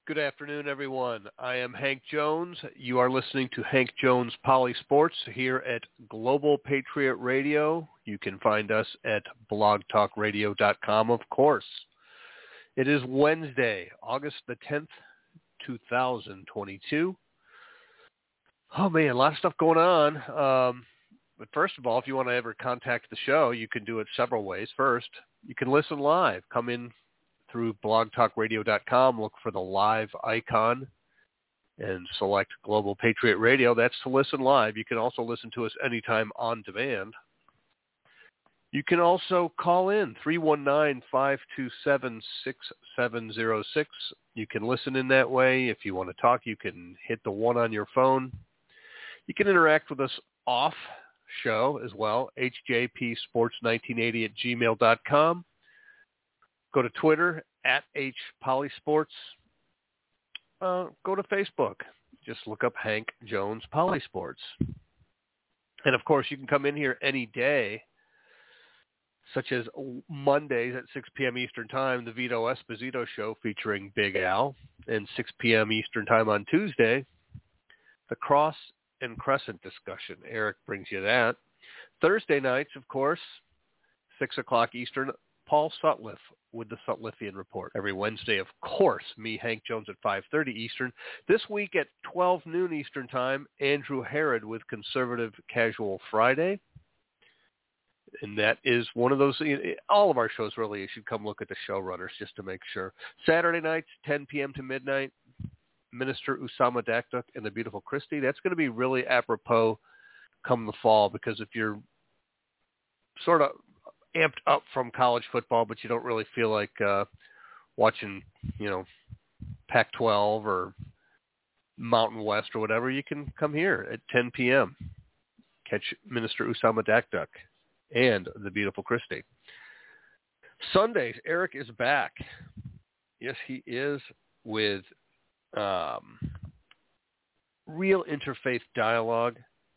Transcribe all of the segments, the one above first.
Good afternoon, everyone. I am Hank Jones. You are listening to Hank Jones Poly Sports here at Global Patriot Radio. You can find us at blogtalkradio.com, of course. It is Wednesday, August the 10th, 2022. Oh, man, a lot of stuff going on. But first of all, if you want to ever contact the show, you can do it several ways. First, you can listen live. Come in through blogtalkradio.com, look for the live icon, and select Global Patriot Radio. That's to listen live. You can also listen to us anytime on demand. You can also call in, 319-527-6706. You can listen in that way. If you want to talk, you can hit the 1 on your phone. You can interact with us off show as well, hjpsports1980@gmail.com. Go to Twitter, @HPolysports. Go to Facebook. Just look up Hank Jones Polysports. And, of course, you can come in here any day, such as Mondays at 6 p.m. Eastern Time, the Vito Esposito Show featuring Big Al, and 6 p.m. Eastern Time on Tuesday, the Cross and Crescent discussion. Eric brings you that. Thursday nights, of course, 6 o'clock Eastern, Paul Sutliff with the Sutliffian Report. Every Wednesday, of course, me, Hank Jones, at 5:30 Eastern. This week at 12 noon Eastern Time, Andrew Herod with Conservative Casual Friday. And that is one of those, all of our shows really, you should come look at the showrunners just to make sure. Saturday nights, 10 p.m. to midnight, Minister Usama Dakduk and the Beautiful Christie. That's going to be really apropos come the fall, because if you're sort of amped up from college football, but you don't really feel like watching, Pac-12 or Mountain West or whatever, you can come here at 10 p.m. Catch Minister Usama Dakduk and the Beautiful Christie. Sundays, Eric is back. Yes, he is, with Real Interfaith Dialogue.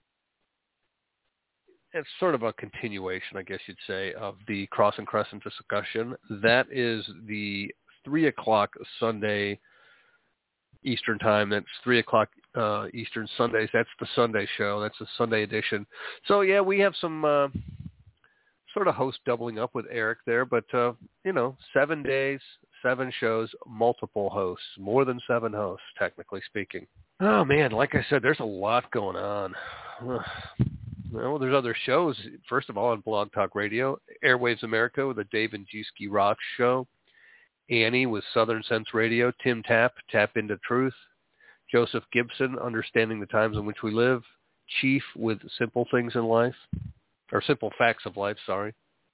It's sort of a continuation, I guess you'd say, of the Cross and Crescent discussion. That is the 3 o'clock Sunday Eastern Time. That's 3 o'clock Eastern Sundays. That's the Sunday show. That's the Sunday edition. So, yeah, we have some sort of hosts doubling up with Eric there. But, 7 days, 7 shows, multiple hosts, more than 7 hosts, technically speaking. Oh, man, like I said, there's a lot going on. Well, there's other shows. First of all, on Blog Talk Radio, Airwaves America with the Dave and Giuski Rock Show, Annie with Southern Sense Radio, Tim Tapp, Tap Into Truth, Joseph Gibson, Understanding the Times in Which We Live, Chief with Simple Things in Life, or Simple Facts of Life, sorry.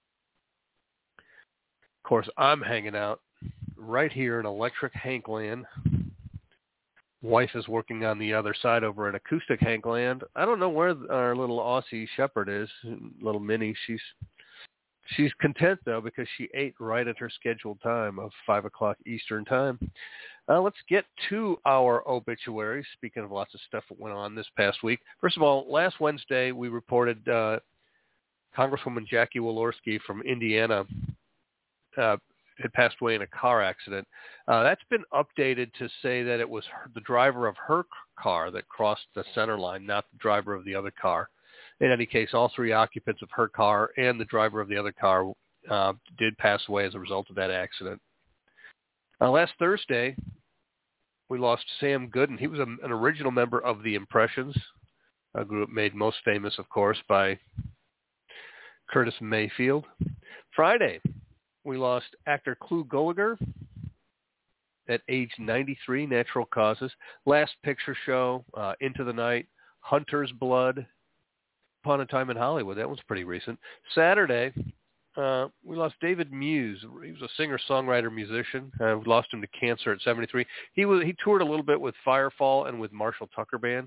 Of course, I'm hanging out right here in Electric Hankland. Wife is working on the other side over at Acoustic Hankland. I don't know where our little Aussie shepherd is, little Minnie. She's content, though, because she ate right at her scheduled time of 5 o'clock Eastern Time. Let's get to our obituaries, speaking of lots of stuff that went on this past week. First of all, last Wednesday we reported Congresswoman Jackie Walorski from Indiana had passed away in a car accident. That's been updated to say that it was the driver of her car that crossed the center line, not the driver of the other car. In any case, all 3 occupants of her car and the driver of the other car did pass away as a result of that accident. Last Thursday, we lost Sam Gooden. He was an original member of The Impressions, a group made most famous, of course, by Curtis Mayfield. Friday, we lost actor Clu Gulager at age 93, natural causes. Last Picture Show, Into the Night, Hunter's Blood, Upon a Time in Hollywood. That one's pretty recent. Saturday, we lost David Muse. He was a singer, songwriter, musician. We lost him to cancer at 73. He toured a little bit with Firefall and with Marshall Tucker Band.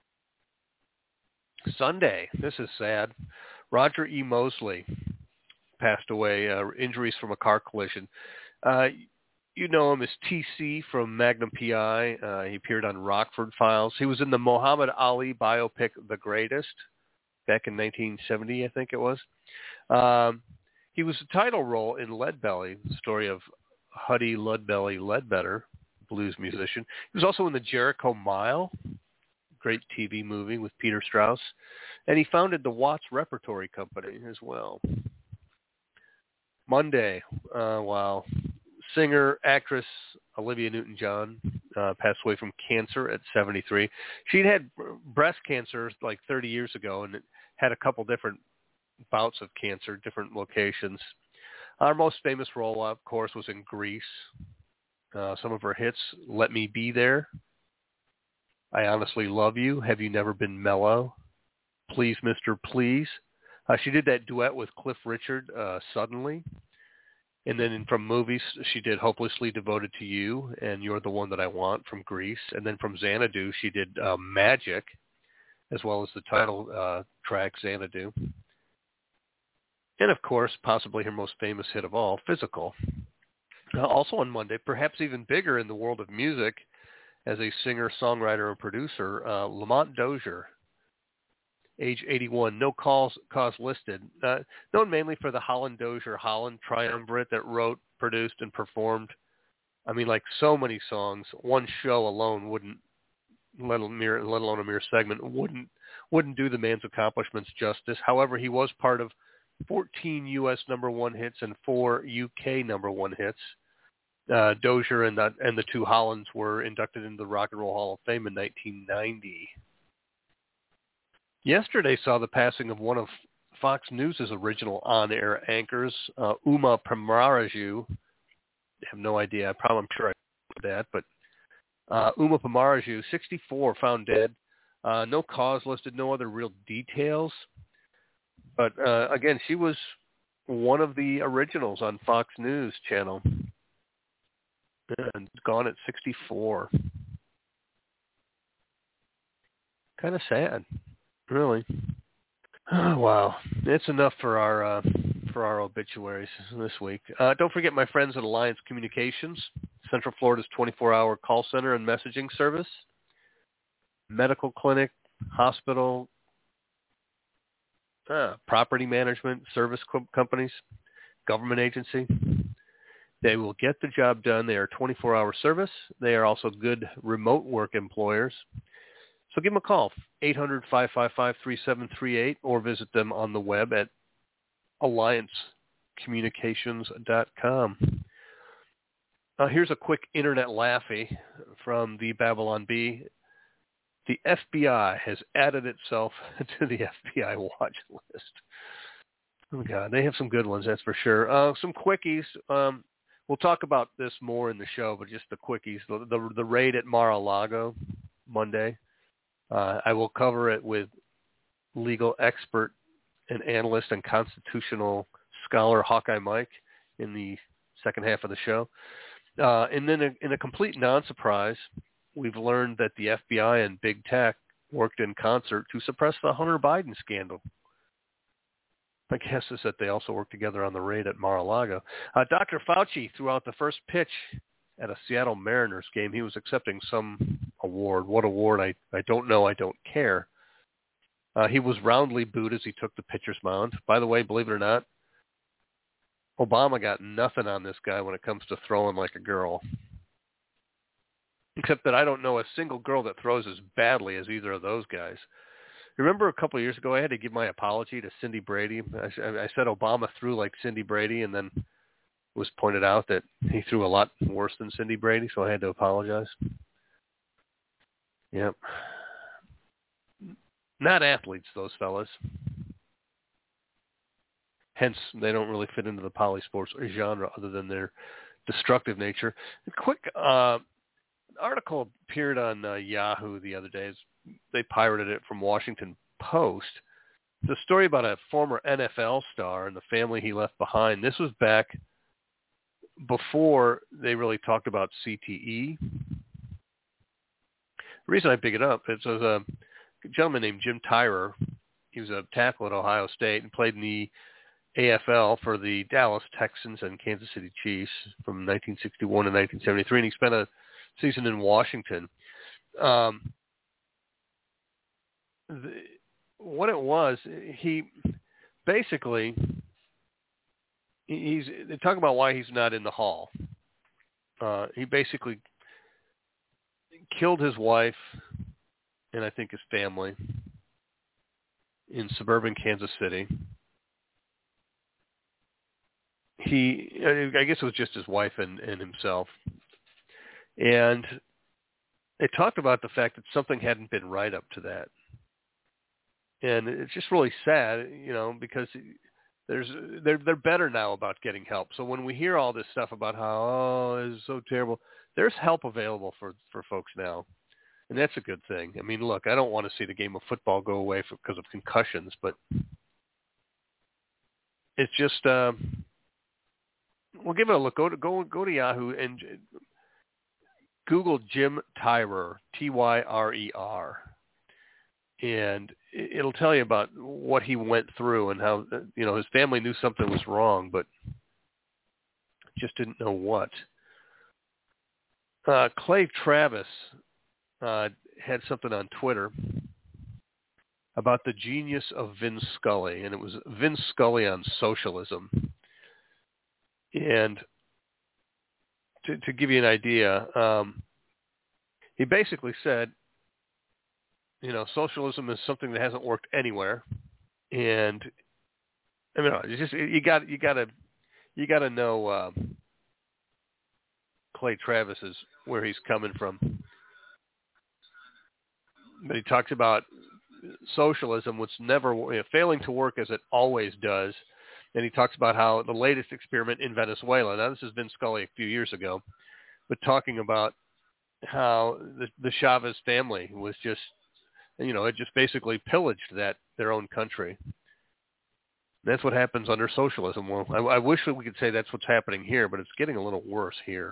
Sunday, this is sad. Roger E. Mosley passed away, injuries from a car collision. You know him as TC from Magnum P.I. He appeared on Rockford Files. He was in the Muhammad Ali biopic, The Greatest, back in 1970, I think it was. He was the title role in Leadbelly, the story of Huddy Ludbelly Ledbetter, blues musician. He was also in the Jericho Mile, great TV movie with Peter Strauss, and he founded the Watts Repertory Company as well. Monday, wow. Singer, actress Olivia Newton-John passed away from cancer at 73. She'd had breast cancer like 30 years ago and had a couple different bouts of cancer, different locations. Our most famous role, of course, was in Grease. Some of her hits, Let Me Be There, I Honestly Love You, Have You Never Been Mellow, Please, Mr. Please. She did that duet with Cliff Richard, Suddenly. And then from movies, she did Hopelessly Devoted to You and You're the One That I Want from Grease. And then from Xanadu, she did Magic, as well as the title track, Xanadu. And, of course, possibly her most famous hit of all, Physical. Also on Monday, perhaps even bigger in the world of music, as a singer, songwriter, and producer, Lamont Dozier, age 81, no cause listed. Known mainly for the Holland Dozier Holland triumvirate that wrote, produced, and performed, like so many songs. One show alone wouldn't, let alone a mere segment, wouldn't do the man's accomplishments justice. However, he was part of 14 U.S. number one hits and 4 U.K. number one hits. Dozier and the two Hollands were inducted into the Rock and Roll Hall of Fame in 1990. Yesterday saw the passing of one of Fox News' original on-air anchors, Uma Pamaraju. I have no idea. I'm sure I know that, but Uma Pamaraju, 64, found dead. No cause listed, no other real details. But again, she was one of the originals on Fox News channel. And gone at 64. Kind of sad, really. Oh, wow. It's enough for our obituaries this week. Don't forget my friends at Alliance Communications, Central Florida's 24-hour call center and messaging service, medical clinic, hospital, property management, service companies, government agency. They will get the job done. They are 24-hour service. They are also good remote work employers. So give them a call, 800-555-3738, or visit them on the web at alliancecommunications.com. Here's a quick internet laughy from the Babylon Bee. The FBI has added itself to the FBI watch list. Oh, God, they have some good ones, that's for sure. Some quickies. We'll talk about this more in the show, but just the quickies. The raid at Mar-a-Lago Monday. I will cover it with legal expert and analyst and constitutional scholar Hawkeye Mike in the second half of the show. And then in a complete non-surprise, we've learned that the FBI and big tech worked in concert to suppress the Hunter Biden scandal. My guess is that they also worked together on the raid at Mar-a-Lago. Dr. Fauci threw out the first pitch at a Seattle Mariners game. He was accepting some award. What award? I don't know. I don't care. He was roundly booed as he took the pitcher's mound. By the way, believe it or not, Obama got nothing on this guy when it comes to throwing like a girl. Except that I don't know a single girl that throws as badly as either of those guys. Remember a couple of years ago, I had to give my apology to Cindy Brady. I said Obama threw like Cindy Brady, and then it was pointed out that he threw a lot worse than Cindy Brady, so I had to apologize. Yep. Not athletes, those fellas. Hence, they don't really fit into the polysports genre other than their destructive nature. A quick article appeared on Yahoo the other day. They pirated it from Washington Post. It's a story about a former NFL star and the family he left behind. This was back before they really talked about CTE. The reason I pick it up is there's a gentleman named Jim Tyrer. He was a tackle at Ohio State and played in the AFL for the Dallas Texans and Kansas City Chiefs from 1961 to 1973, and he spent a season in Washington. What it was, he basically, they talk about why he's not in the hall. He basically killed his wife and I think his family in suburban Kansas City. I guess it was just his wife and himself. And they talked about the fact that something hadn't been right up to that. And it's just really sad, because they're better now about getting help. So when we hear all this stuff about how, it's so terrible, there's help available for folks now. And that's a good thing. I mean, look, I don't want to see the game of football go away because of concussions, but it's just, we'll give it a look. Go to Yahoo and Google Jim Tyrer, Tyrer, and it'll tell you about what he went through and how, his family knew something was wrong, but just didn't know what. Clay Travis had something on Twitter about the genius of Vin Scully, and it was Vin Scully on socialism. And to give you an idea, he basically said, socialism is something that hasn't worked anywhere, and I mean, it's just you got to know Clay Travis's where he's coming from. But he talks about socialism, which never failing to work as it always does. And he talks about how the latest experiment in Venezuela, now this has been Scully a few years ago, but talking about how the Chavez family was just, it just basically pillaged their own country. That's what happens under socialism. Well, I wish that we could say that's what's happening here, but it's getting a little worse here.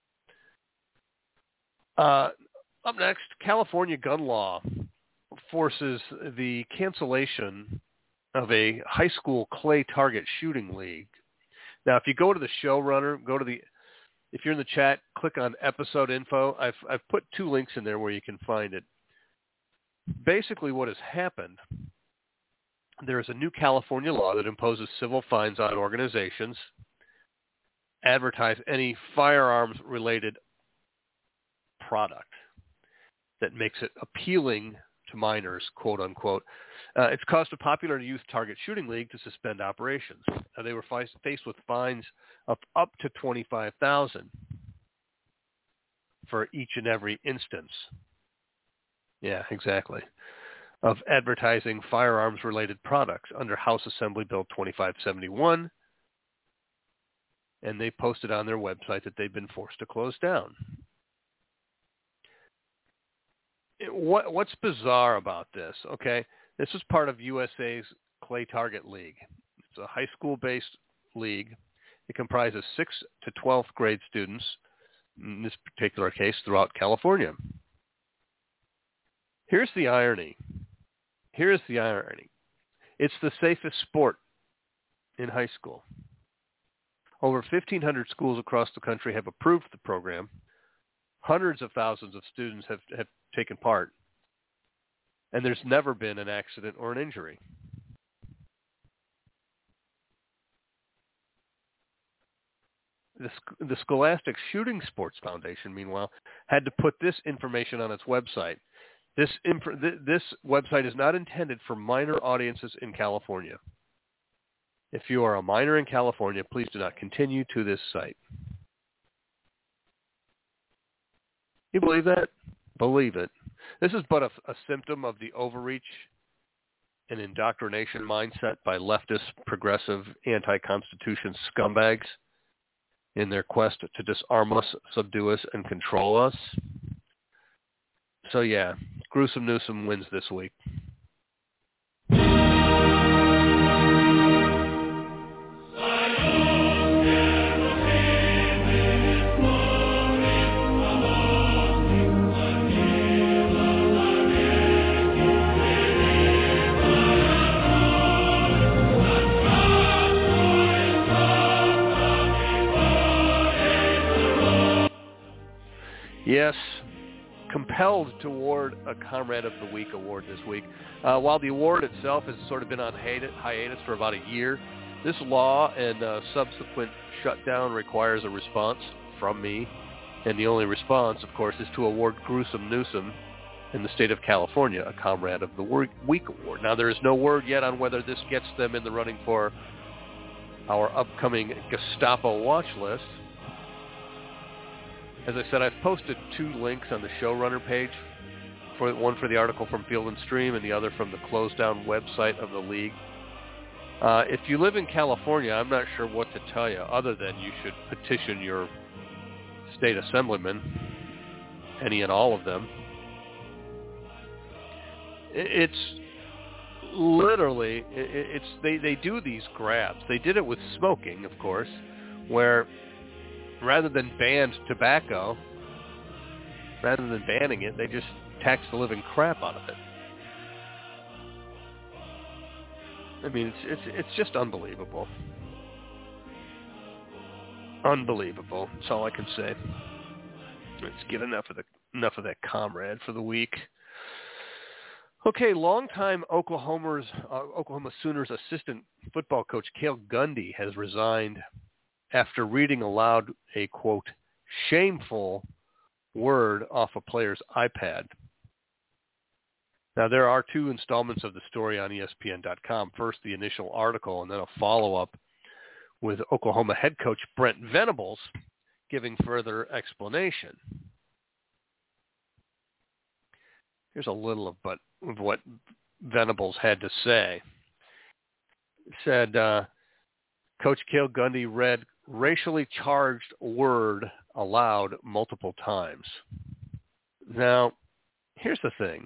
Up next, California gun law forces the cancellation of a high school clay target shooting league. Now, if you go to the showrunner, if you're in the chat, click on episode info. I've put 2 links in there where you can find it. Basically, what has happened, there is a new California law that imposes civil fines on organizations advertise any firearms-related product that makes it appealing to minors, quote unquote. It's caused a popular youth target shooting league to suspend operations. They were faced with fines of up to $25,000 for each and every instance. Yeah, exactly. Of advertising firearms-related products under House Assembly Bill 2571. And they posted on their website that they've been forced to close down. What's bizarre about this? Okay, this is part of USA's Clay Target League. It's a high school-based league. It comprises 6th to 12th grade students, in this particular case, throughout California. Here's the irony. It's the safest sport in high school. Over 1,500 schools across the country have approved the program. Hundreds of thousands of students have taken part, and there's never been an accident or an injury. The Scholastic Shooting Sports Foundation, meanwhile, had to put this information on its website. This website is not intended for minor audiences in California. If you are a minor in California, please do not continue to this site. You believe that? Believe it. This is but a symptom of the overreach and indoctrination mindset by leftist, progressive, anti-Constitution scumbags in their quest to disarm us, subdue us, and control us. So yeah, Gruesome Newsom wins this week. Yes, compelled to award a Comrade of the Week award this week. While the award itself has sort of been on hiatus for about a year, this law and subsequent shutdown requires a response from me And the only response, of course, is to award Gruesome Newsom in the state of California a Comrade of the Week award. Now, there is no word yet on whether this gets them in the running for our upcoming Gestapo watch list. As I said, I've posted 2 links on the showrunner page, one for the article from Field & Stream and the other from the closed-down website of the league. If you live in California, I'm not sure what to tell you other than you should petition your state assemblymen, any and all of them. It's literally, they do these grabs. They did it with smoking, of course, where rather than ban tobacco, rather than banning it, they just tax the living crap out of it. I mean, it's just unbelievable. Unbelievable. That's all I can say. Let's get enough of that Comrade for the week. Okay, longtime Oklahoma Sooners assistant football coach Cale Gundy has resigned after reading aloud a, quote, shameful word off a player's iPad. Now, there are 2 installments of the story on ESPN.com. First, the initial article, and then a follow-up with Oklahoma head coach Brent Venables giving further explanation. Here's a little of what Venables had to say. He said, Coach Cale Gundy read racially charged word aloud multiple times. Now, here's the thing.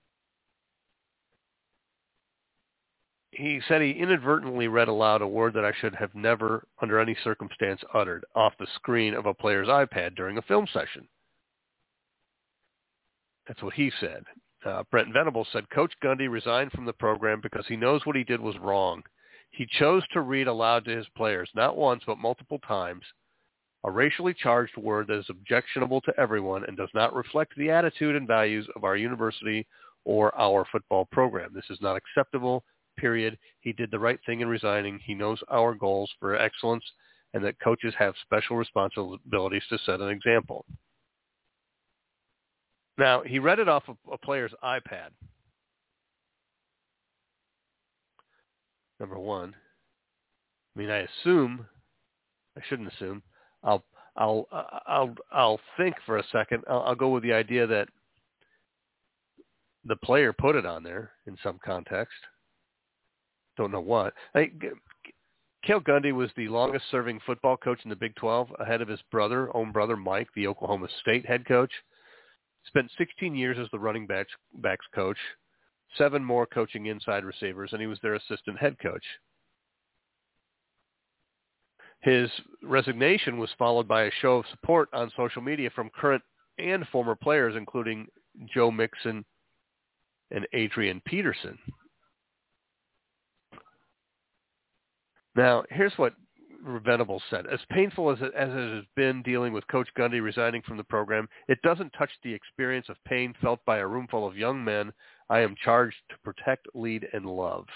He said he inadvertently read aloud a word that I should have never, under any circumstance, uttered off the screen of a player's iPad during a film session. That's what he said. Brent Venables said, Coach Gundy resigned from the program because he knows what he did was wrong. He chose to read aloud to his players, not once but multiple times, a racially charged word that is objectionable to everyone and does not reflect the attitude and values of our university or our football program. This is not acceptable, period. He did the right thing in resigning. He knows our goals for excellence and that coaches have special responsibilities to set an example. Now, he read it off of a player's iPad. Number one. I mean, I shouldn't assume. I'll think for a second. I'll go with the idea that the player put it on there in some context. Don't know what. Cale Gundy was the longest-serving football coach in the Big 12, ahead of his own brother Mike, the Oklahoma State head coach. Spent 16 years as the running backs coach, 7 more coaching inside receivers, and he was their assistant head coach. His resignation was followed by a show of support on social media from current and former players, including Joe Mixon and Adrian Peterson. Now, here's what Venables said. As painful as it has been dealing with Coach Gundy resigning from the program, it doesn't touch the experience of pain felt by a room full of young men I am charged to protect, lead, and love.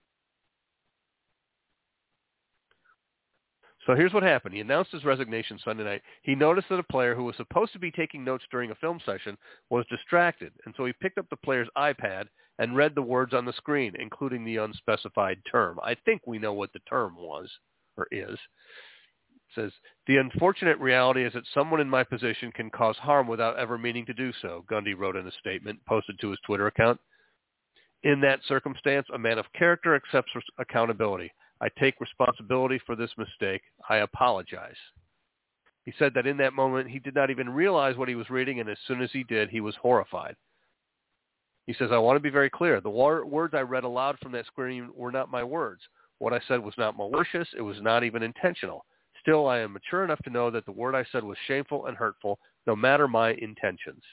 So here's what happened. He announced his resignation Sunday night. He noticed that a player who was supposed to be taking notes during a film session was distracted, and so he picked up the player's iPad and read the words on the screen, including the unspecified term. I think we know what the term was, or is. It says, the unfortunate reality is that someone in my position can cause harm without ever meaning to do so, Gundy wrote in a statement posted to his Twitter account. In that circumstance, a man of character accepts accountability. I take responsibility for this mistake. I apologize. He said that in that moment, he did not even realize what he was reading, and as soon as he did, he was horrified. He says, I want to be very clear. The words I read aloud from that screen were not my words. What I said was not malicious. It was not even intentional. Still, I am mature enough to know that the word I said was shameful and hurtful, no matter my intentions.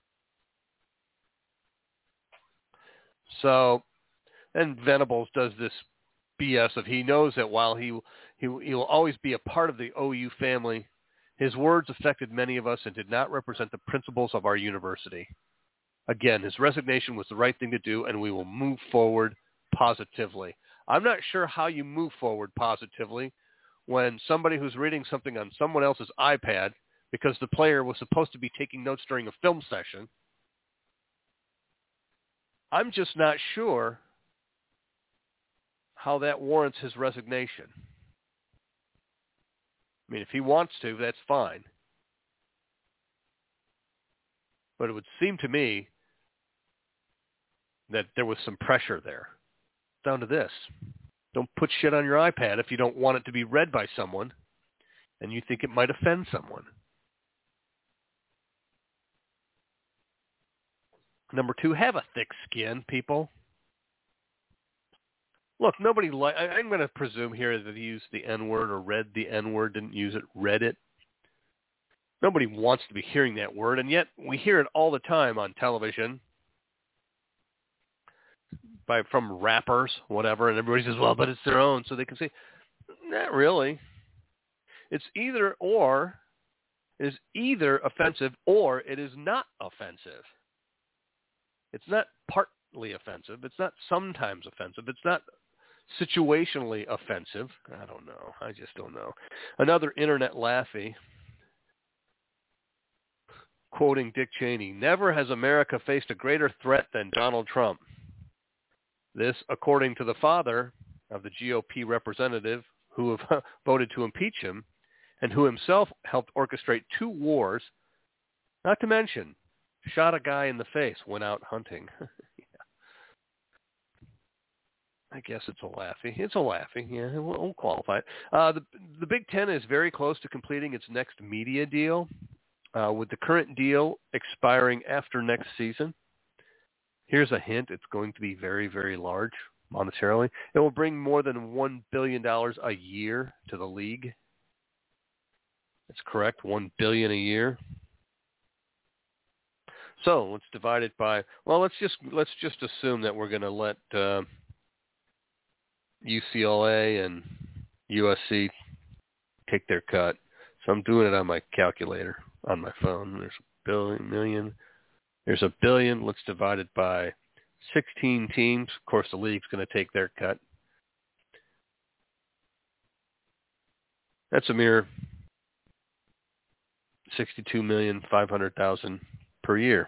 So, and Venables does this BS of he knows that while he will always be a part of the OU family, his words affected many of us and did not represent the principles of our university. Again, his resignation was the right thing to do, and we will move forward positively. I'm not sure how you move forward positively when somebody who's reading something on someone else's iPad because the player was supposed to be taking notes during a film session. I'm just not sure how that warrants his resignation. I mean, if he wants to, that's fine. But it would seem to me that there was some pressure there. Down to this. Don't put shit on your iPad if you don't want it to be read by someone and you think it might offend someone. Number 2, have a thick skin, people. Look, nobody I'm going to presume here that he used the N-word or read the N-word, didn't use it, read it. Nobody wants to be hearing that word, and yet we hear it all the time on television from rappers, whatever, and everybody says, well, but it's their own, so they can say, not really. It's either or. It is either offensive or it is not offensive. It's not partly offensive. It's not sometimes offensive. It's not situationally offensive. I don't know. I just don't know. Another internet laughy, quoting Dick Cheney, never has America faced a greater threat than Donald Trump. This, according to the father of the GOP representative who voted to impeach him and who himself helped orchestrate 2 wars, not to mention shot a guy in the face, went out hunting. Yeah. I guess it's a laughy. It's a laughy. Yeah, we'll qualify it. The Big Ten is very close to completing its next media deal, with the current deal expiring after next season. Here's a hint. It's going to be very, very large monetarily. It will bring more than $1 billion a year to the league. That's correct, $1 billion a year. So let's divide it by, well, let's just assume that we're going to let UCLA and USC take their cut. So I'm doing it on my calculator on my phone. There's $1 billion. There's $1 billion. Let's divide it by 16 teams. Of course, the league's going to take their cut. That's a mere $62,500,000 per year.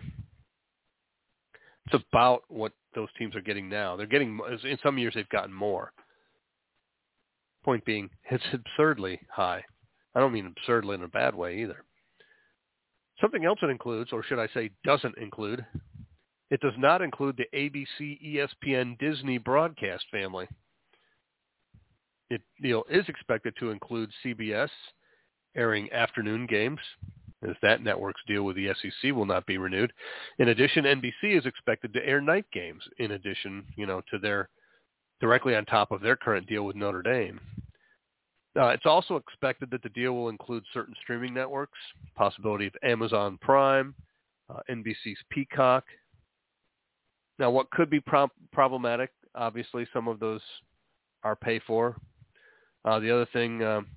It's about what those teams are getting now. They're getting, in some years, they've gotten more. Point being, it's absurdly high. I don't mean absurdly in a bad way either. Something else it includes, or should I say doesn't include, it does not include the ABC, ESPN, Disney broadcast family. It is expected to include CBS airing afternoon games, as that network's deal with the SEC will not be renewed. In addition, NBC is expected to air night games, in addition, to their directly on top of their current deal with Notre Dame. It's also expected that the deal will include certain streaming networks, possibility of Amazon Prime, NBC's Peacock. Now, what could be problematic, obviously, some of those are pay for. The other thing,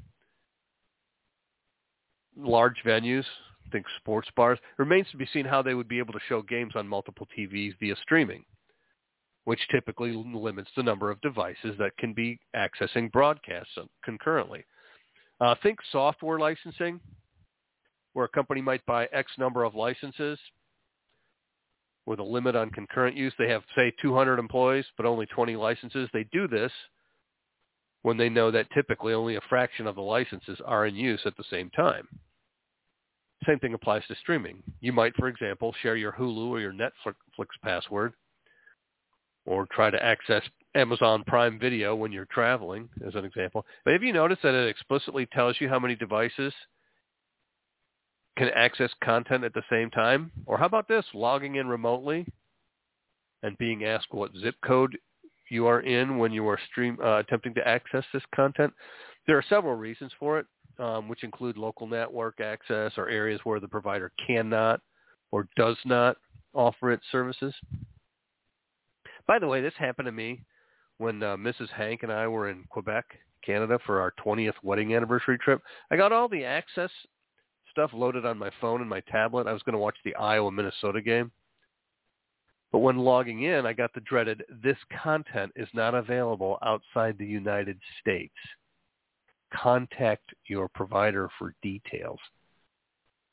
large venues, think sports bars, remains to be seen how they would be able to show games on multiple TVs via streaming, which typically limits the number of devices that can be accessing broadcasts concurrently. Think software licensing, where a company might buy X number of licenses with a limit on concurrent use. They have, say, 200 employees, but only 20 licenses. They do this when they know that typically only a fraction of the licenses are in use at the same time. Same thing applies to streaming. You might, for example, share your Hulu or your Netflix password, or try to access Amazon Prime Video when you're traveling, as an example. But have you noticed that it explicitly tells you how many devices can access content at the same time? Or how about this, logging in remotely and being asked what zip code you are in when you are attempting to access this content? There are several reasons for it, which include local network access or areas where the provider cannot or does not offer its services. By the way, this happened to me when Mrs. Hank and I were in Quebec, Canada for our 20th wedding anniversary trip. I got all the access stuff loaded on my phone and my tablet. I was going to watch the Iowa-Minnesota game. But when logging in, I got the dreaded, "This content is not available outside the United States. Contact your provider for details."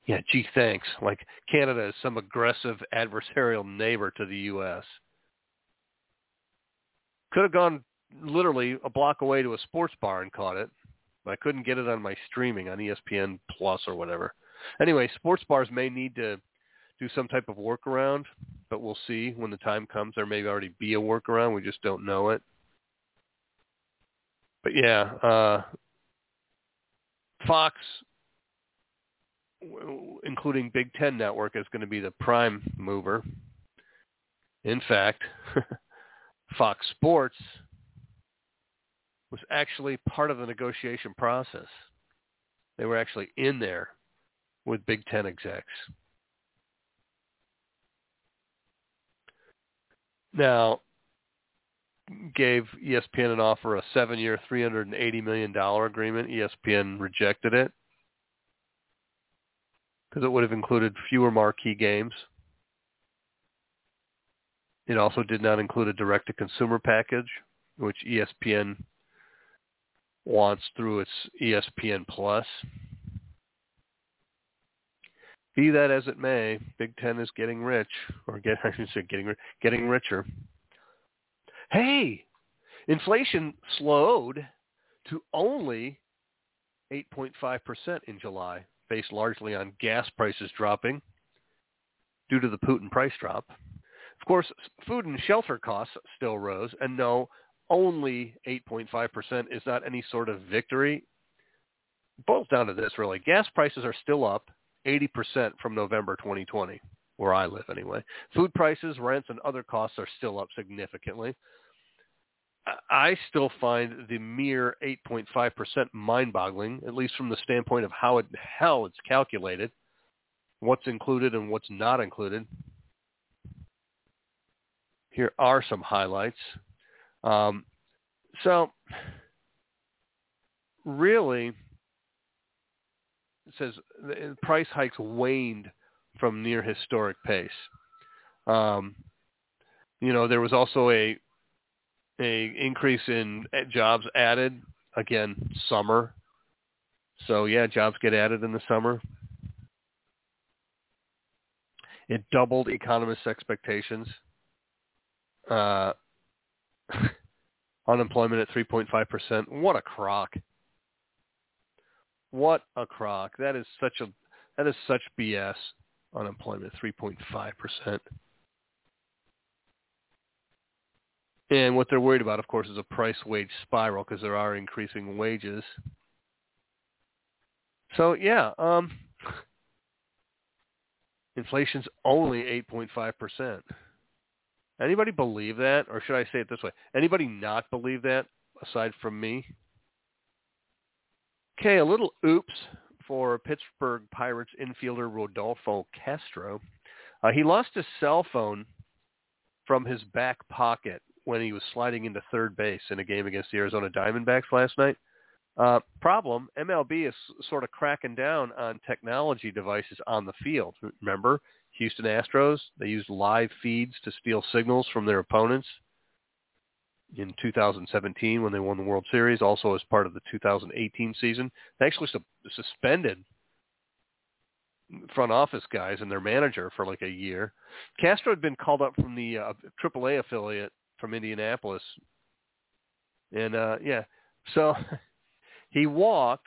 Yeah, gee, thanks. Like Canada is some aggressive adversarial neighbor to the U.S. Could have gone literally a block away to a sports bar and caught it. But I couldn't get it on my streaming on ESPN Plus or whatever. Anyway, sports bars may need to do some type of workaround, but we'll see when the time comes. There may already be a workaround. We just don't know it. But yeah, Fox, including Big Ten Network, is going to be the prime mover. In fact, Fox Sports was actually part of the negotiation process. They were actually in there with Big Ten execs. Now, gave ESPN an offer, a 7-year, $380 million agreement. ESPN rejected it because it would have included fewer marquee games. It also did not include a direct-to-consumer package, which ESPN wants through its ESPN Plus. Be that as it may, Big Ten is getting rich, or getting richer. Hey, inflation slowed to only 8.5% in July, based largely on gas prices dropping due to the Putin price drop. Of course, food and shelter costs still rose, and no, only 8.5% is not any sort of victory. It boils down to this, really. Gas prices are still up 80% from November 2020, where I live anyway. Food prices, rents, and other costs are still up significantly. I still find the mere 8.5% mind-boggling, at least from the standpoint of how it's calculated, what's included and what's not included. Here are some highlights. So, really, it says the price hikes waned from near historic pace. There was also a increase in jobs added. Again, summer. So, yeah, jobs get added in the summer. It doubled economists' expectations. Unemployment at 3.5%. What a crock. What a crock. That is such BS. Unemployment 3.5%. And what they're worried about, of course, is a price-wage spiral because there are increasing wages. So, yeah, inflation's only 8.5%. Anybody believe that? Or should I say it this way? Anybody not believe that aside from me? Okay, a little oops for Pittsburgh Pirates infielder Rodolfo Castro. He lost his cell phone from his back pocket when he was sliding into third base in a game against the Arizona Diamondbacks last night. Problem, MLB is sort of cracking down on technology devices on the field. Remember, Houston Astros, they used live feeds to steal signals from their opponents in 2017 when they won the World Series, also as part of the 2018 season. They actually suspended front office guys and their manager for like a year. Castro had been called up from the AAA affiliate from Indianapolis. And, so he walked,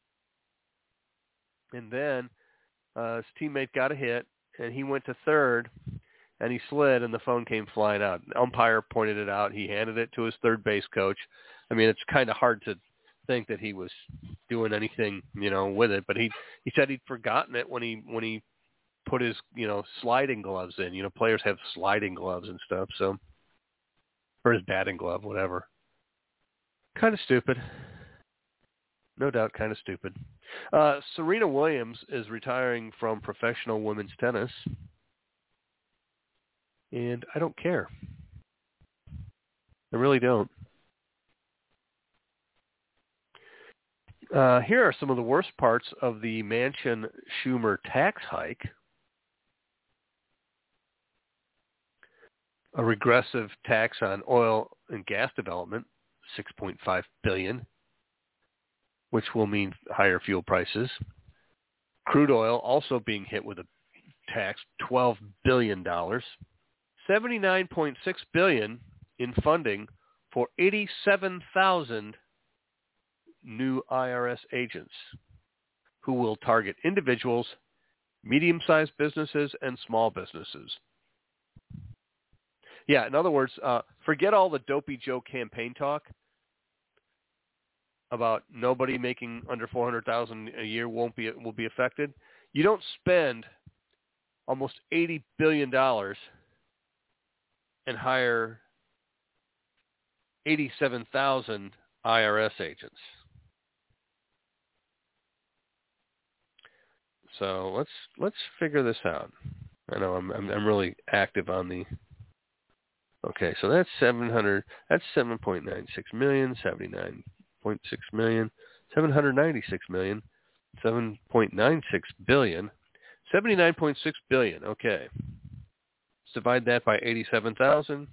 and then his teammate got a hit, and he went to third, and he slid, and the phone came flying out. The umpire pointed it out. He handed it to his third base coach. I mean, it's kind of hard to think that he was doing anything, with it, but he said he'd forgotten it when he put his, sliding gloves in. Players have sliding gloves and stuff, so, or his batting glove, whatever. Kind of stupid. No doubt, kind of stupid. Serena Williams is retiring from professional women's tennis, and I don't care. I really don't. Here are some of the worst parts of the Manchin-Schumer tax hike. A regressive tax on oil and gas development, $6.5 billion. Which will mean higher fuel prices. Crude oil also being hit with a tax, $12 billion. $79.6 billion in funding for 87,000 new IRS agents who will target individuals, medium-sized businesses, and small businesses. Yeah, in other words, forget all the Dopey Joe campaign talk about nobody making under $400,000 a year will be affected. You don't spend almost $80 billion and hire 87,000 IRS agents. So let's figure this out. I know I'm really active on the. Okay, so that's 700. That's 7.96 million, 79.6 million, 796 million, 7.96 billion, 79.6 billion. Okay, let's divide that by 87,000.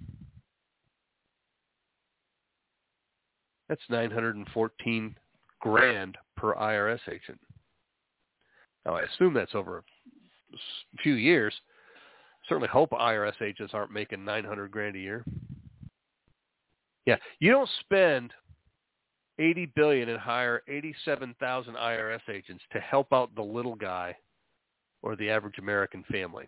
That's 914 grand per IRS agent. Now, I assume that's over a few years. Certainly hope IRS agents aren't making 900 grand a year. Yeah, you don't spend $80 billion and hire 87,000 IRS agents to help out the little guy or the average American family.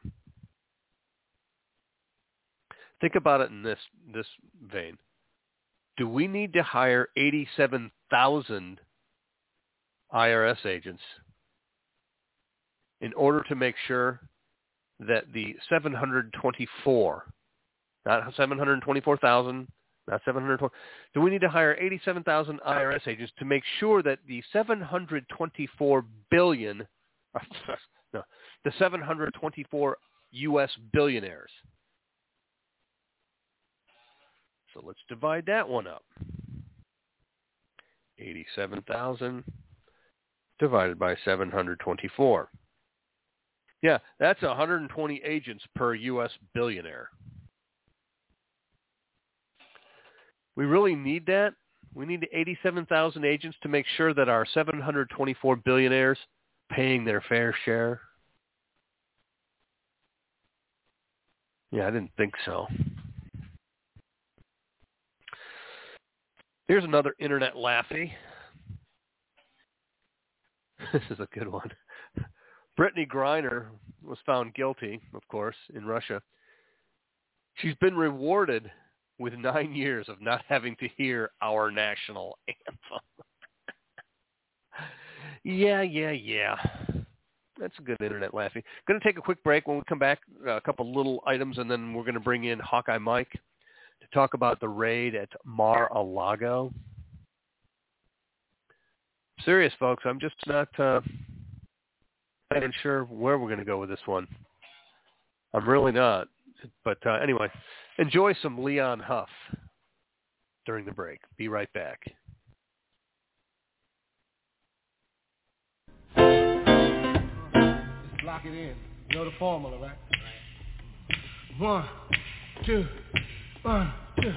Think about it in this vein. Do we need to hire 87,000 IRS agents in order to make sure that the 724, not 724,000, not 720, do we need to hire 87,000 IRS agents to make sure that the 724 billion, no, the 724 U.S. billionaires? So let's divide that one up. 87,000 divided by 724. Yeah, that's 120 agents per U.S. billionaire. We really need that? We need 87,000 agents to make sure that our 724 billionaires paying their fair share? Yeah, I didn't think so. Here's another internet laughy. This is a good one. Brittany Griner was found guilty, of course, in Russia. She's been rewarded with 9 years of not having to hear our national anthem. Yeah. That's a good internet laughy. Going to take a quick break. When we come back, a couple little items, and then we're going to bring in Hawkeye Mike to talk about the raid at Mar-a-Lago. Serious, folks. I'm just not even sure where we're going to go with this one. I'm really not. But anyway, enjoy some Leon Huff during the break. Be right back. Just lock it in. You know the formula, right? 1, 2, 1, 2.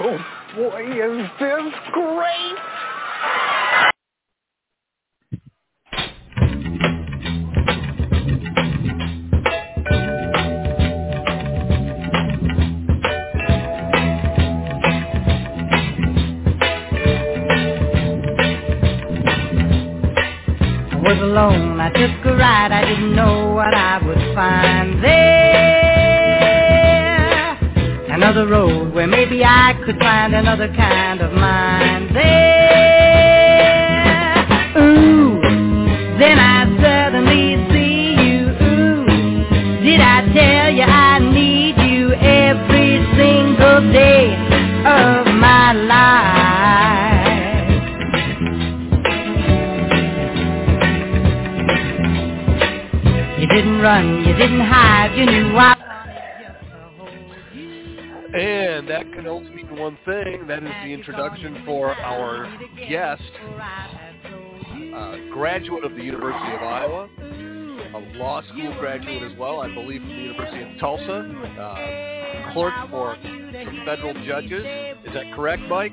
Oh, boy, is this great! I was alone, I took a ride, I didn't know what I would find there. Another road where maybe I could find another kind of mind there. Ooh, then I suddenly see you. Ooh, did I tell you I need you every single day of my life? You didn't run, you didn't hide, you knew I wanted just to hold you. And that can only mean one thing. That is the introduction for our guest, graduate of the University of Iowa, a law school graduate as well, I believe, from the University of Tulsa, clerk for some federal judges. Is that correct, Mike?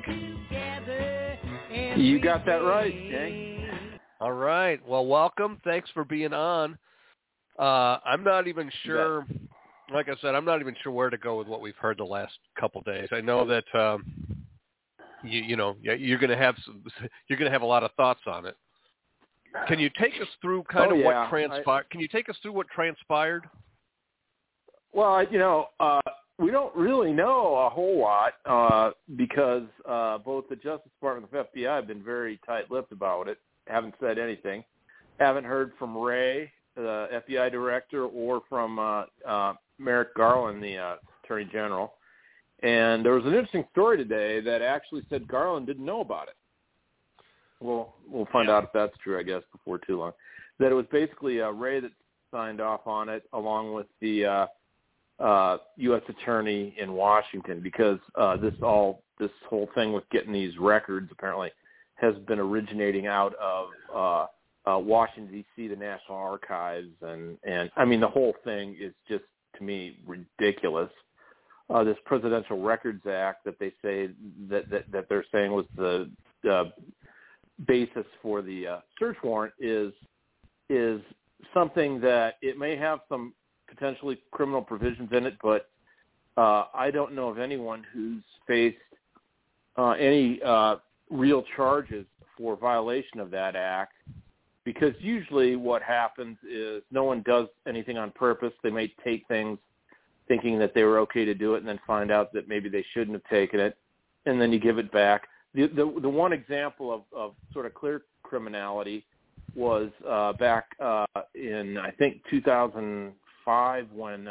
You got that right, Jay. All right. Well, welcome. Thanks for being on. I'm not even sure, like I said, I'm not even sure where to go with what we've heard the last couple of days. I know that you're going to have a lot of thoughts on it. Can you take us through what transpired? Can you take us through what transpired? Well, we don't really know a whole lot because both the Justice Department and the FBI have been very tight-lipped about it, haven't said anything. Haven't heard from Ray, the FBI director, or from Merrick Garland, the Attorney General. And there was an interesting story today that actually said Garland didn't know about it. We'll find out if that's true, I guess, before too long. That it was basically Ray that signed off on it, along with the U.S. Attorney in Washington, because this whole thing with getting these records apparently has been originating out of Washington, D.C., the National Archives, and I mean, the whole thing is just, to me, ridiculous. This Presidential Records Act that they say that they're saying was the basis for the search warrant is something that it may have some potentially criminal provisions in it, but I don't know of anyone who's faced any real charges for violation of that act. Because usually what happens is no one does anything on purpose. They may take things thinking that they were okay to do it and then find out that maybe they shouldn't have taken it, and then you give it back. The one example of sort of clear criminality was back in, I think, 2005 when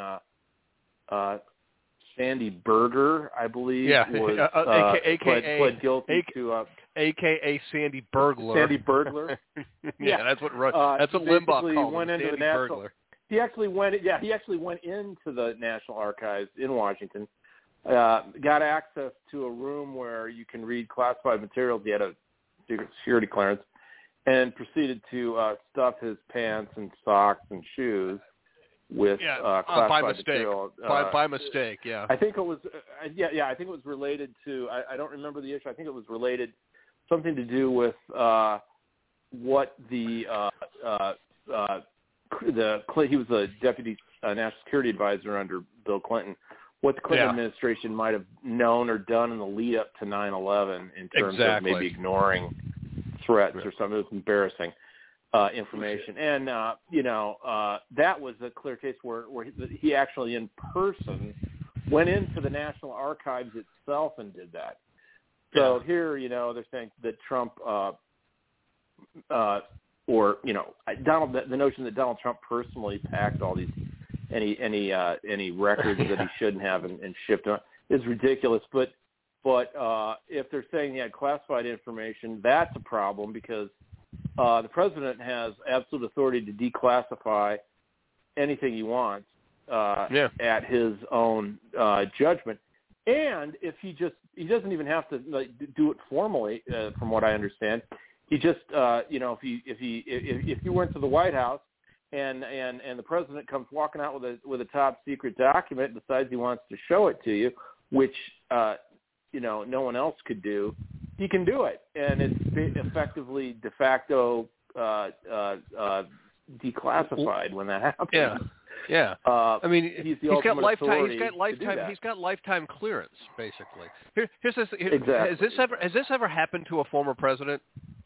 Sandy Berger, I believe, was pled guilty to... AKA Sandy Burglar. Sandy Burglar. Yeah, that's what Limbaugh called him, Sandy Burglar. He actually went into the National Archives in Washington, got access to a room where you can read classified materials. He had a security clearance, and proceeded to stuff his pants and socks and shoes with classified material. By mistake, yeah. I think it was, I think it was related to. I don't remember the issue. I think it was related. Something to do with what he was a deputy national security advisor under Bill Clinton, what the Clinton administration might have known or done in the lead up to 9/11 in terms of maybe ignoring threats or something. It was embarrassing information. And, that was a clear case where he actually in person went into the National Archives itself and did that. So here, they're saying that Trump, the notion that Donald Trump personally packed all these any records that he shouldn't have and shipped them is ridiculous. But if they're saying he had classified information, that's a problem because the president has absolute authority to declassify anything he wants at his own judgment. And if he doesn't even have to do it formally, from what I understand. He just, if you went to the White House and the president comes walking out with a top secret document and decides he wants to show it to you, which no one else could do, he can do it, and it's effectively de facto declassified when that happens. Yeah. Yeah. I mean, he's got lifetime. He's got lifetime clearance, basically. Here's this. Exactly. Has this ever happened to a former president?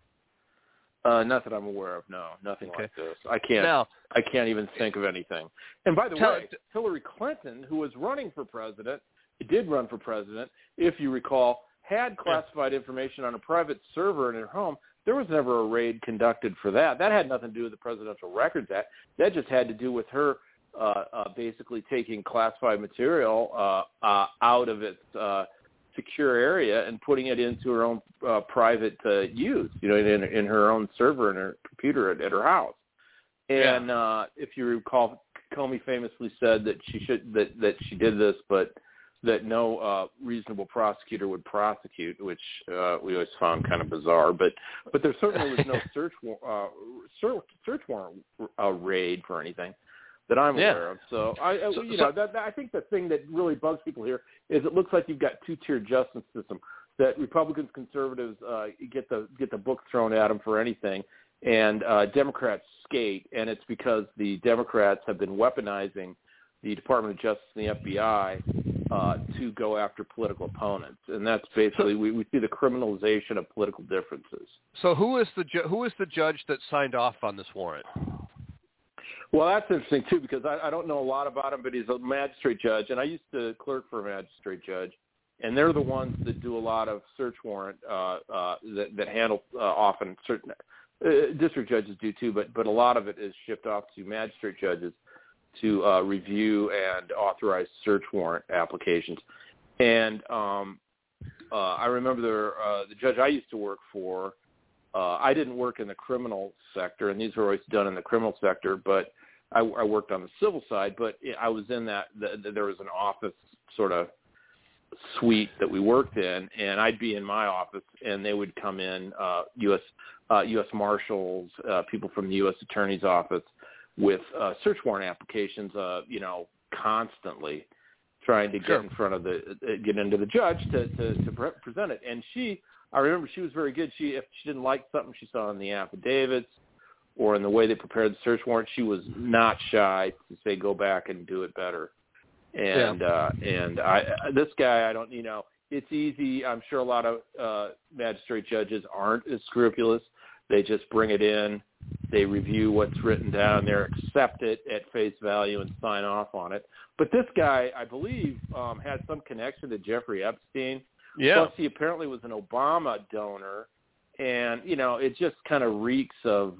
Not that I'm aware of. No, nothing like this. I can't even think of anything. And by the way, Hillary Clinton, who was running for president, did run for president, if you recall, had classified information on a private server in her home. There was never a raid conducted for that. That had nothing to do with the Presidential Records Act. That just had to do with her basically taking classified material out of its secure area and putting it into her own private use, in her own server in her computer at her house. And if you recall, Comey famously said that that she did this, but that no reasonable prosecutor would prosecute, which we always found kind of bizarre. But there certainly was no search warrant raid for anything that I'm aware of. So I think the thing that really bugs people here is it looks like you've got two-tier justice system. That Republicans, conservatives get the book thrown at them for anything, and Democrats skate, and it's because the Democrats have been weaponizing the Department of Justice and the FBI to go after political opponents, and that's basically we see the criminalization of political differences. So who is the judge that signed off on this warrant? Well, that's interesting too, because I don't know a lot about him, but he's a magistrate judge, and I used to clerk for a magistrate judge, and they're the ones that do a lot of search warrant that handle often certain district judges do too, but a lot of it is shipped off to magistrate judges to review and authorize search warrant applications. And I remember the judge I used to work for. I didn't work in the criminal sector, and these were always done in the criminal sector, but I worked on the civil side. But I was in that there was an office sort of suite that we worked in, and I'd be in my office, and they would come in, U.S. Marshals, people from the U.S. Attorney's Office, with search warrant applications, constantly trying to get in front of get into the judge to present it. And I remember she was very good. If she didn't like something she saw in the affidavits or in the way they prepared the search warrant, she was not shy to say, go back and do it better. And this guy, it's easy. I'm sure a lot of magistrate judges aren't as scrupulous. They just bring it in. They review what's written down there, accept it at face value, and sign off on it. But this guy, I believe, had some connection to Jeffrey Epstein. Yeah. Plus, he apparently was an Obama donor, and it just kind of reeks of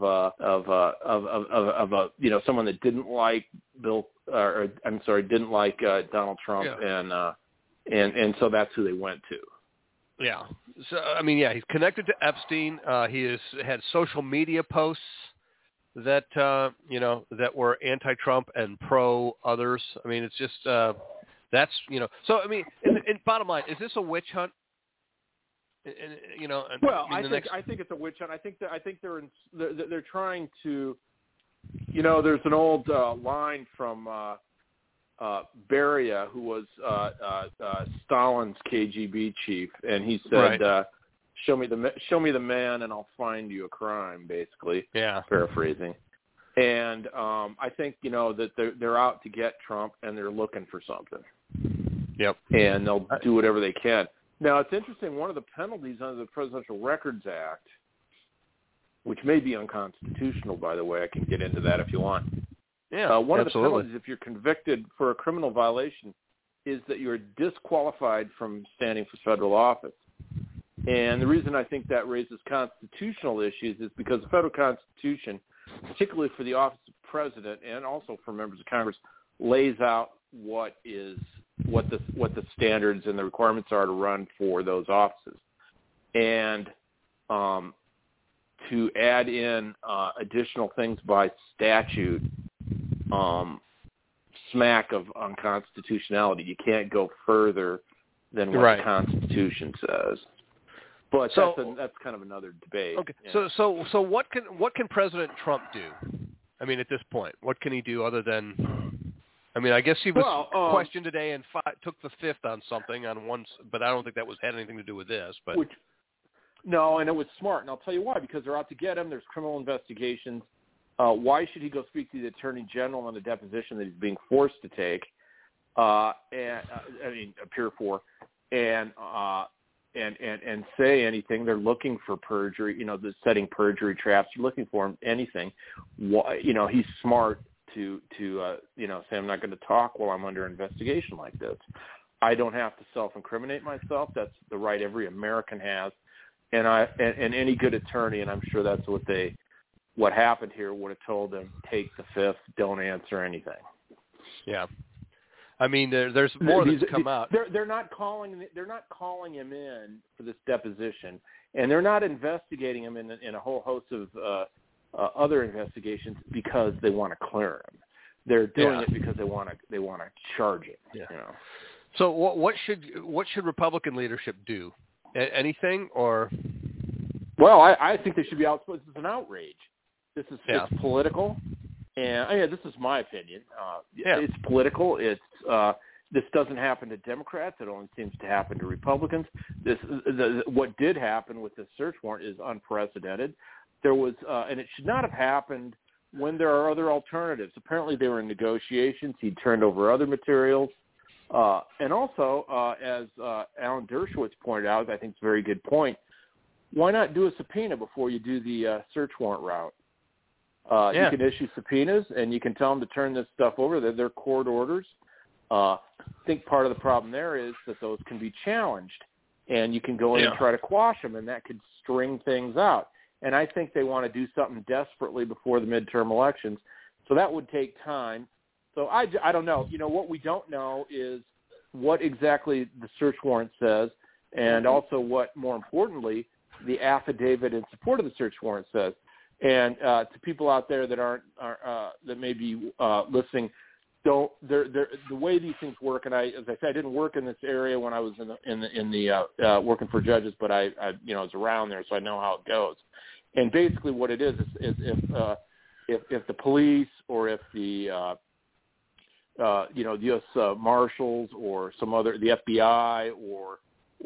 someone that didn't like didn't like Donald Trump, and so that's who they went to. Yeah. So he's connected to Epstein. He has had social media posts that that were anti-Trump and pro others. I mean, it's just that's So in bottom line, is this a witch hunt? I think it's a witch hunt. I think they're trying to. There's an old line from Beria, who was Stalin's KGB chief, and he said, "Show me the man, and I'll find you a crime." Basically, paraphrasing. And I think that they're out to get Trump, and they're looking for something. Yep. And they'll do whatever they can. Now, it's interesting. One of the penalties under the Presidential Records Act, which may be unconstitutional, by the way, I can get into that if you want. Yeah, one absolutely. of the penalties, if you're convicted for a criminal violation, is that you're disqualified from standing for federal office. And the reason I think that raises constitutional issues is because the federal Constitution, particularly for the office of president and also for members of Congress, lays out what the standards and the requirements are to run for those offices. And to add in additional things by statute smack of unconstitutionality. You can't go further than what the Constitution says. But that's kind of another debate. Okay. Yeah. So what can President Trump do? I mean, at this point, what can he do other than? I mean, I guess he was questioned today and took the fifth on something on one, but I don't think that had anything to do with this. But no, and it was smart, and I'll tell you why. Because they're out to get him. There's criminal investigations. Why should he go speak to the Attorney General on the deposition that he's being forced to take? Appear for, and say anything? They're looking for perjury. They're setting perjury traps. You're looking for him anything. Why? He's smart to say I'm not going to talk while I'm under investigation like this. I don't have to self-incriminate myself. That's the right every American has, and any good attorney, and I'm sure that's what happened here, would have told them, take the fifth, don't answer anything. Yeah, I mean there's more that's come out. They're not calling him in for this deposition, and they're not investigating him in a whole host of other investigations because they want to clear him. They're doing it because they want to charge him. Yeah. So what should Republican leadership do? Anything or? Well, I think they should be out. This is an outrage. This is it's political, and this is my opinion. It's political. It's this doesn't happen to Democrats. It only seems to happen to Republicans. What did happen with this search warrant is unprecedented. There was, and it should not have happened when there are other alternatives. Apparently, they were in negotiations. He turned over other materials. And also, as Alan Dershowitz pointed out, I think it's a very good point, why not do a subpoena before you do the search warrant route? You can issue subpoenas, and you can tell them to turn this stuff over. They're court orders. I think part of the problem there is that those can be challenged, and you can go in and try to quash them, and that could string things out. And I think they want to do something desperately before the midterm elections. So that would take time. So I don't know. What we don't know is what exactly the search warrant says, and also what, more importantly, the affidavit in support of the search warrant says. And to people out there that aren't that may be listening, the way these things work. And as I said, I didn't work in this area when I was in the working for judges, but I was around there, so I know how it goes. And basically, what it is if the police or if the the U.S. Marshals or some other, the FBI or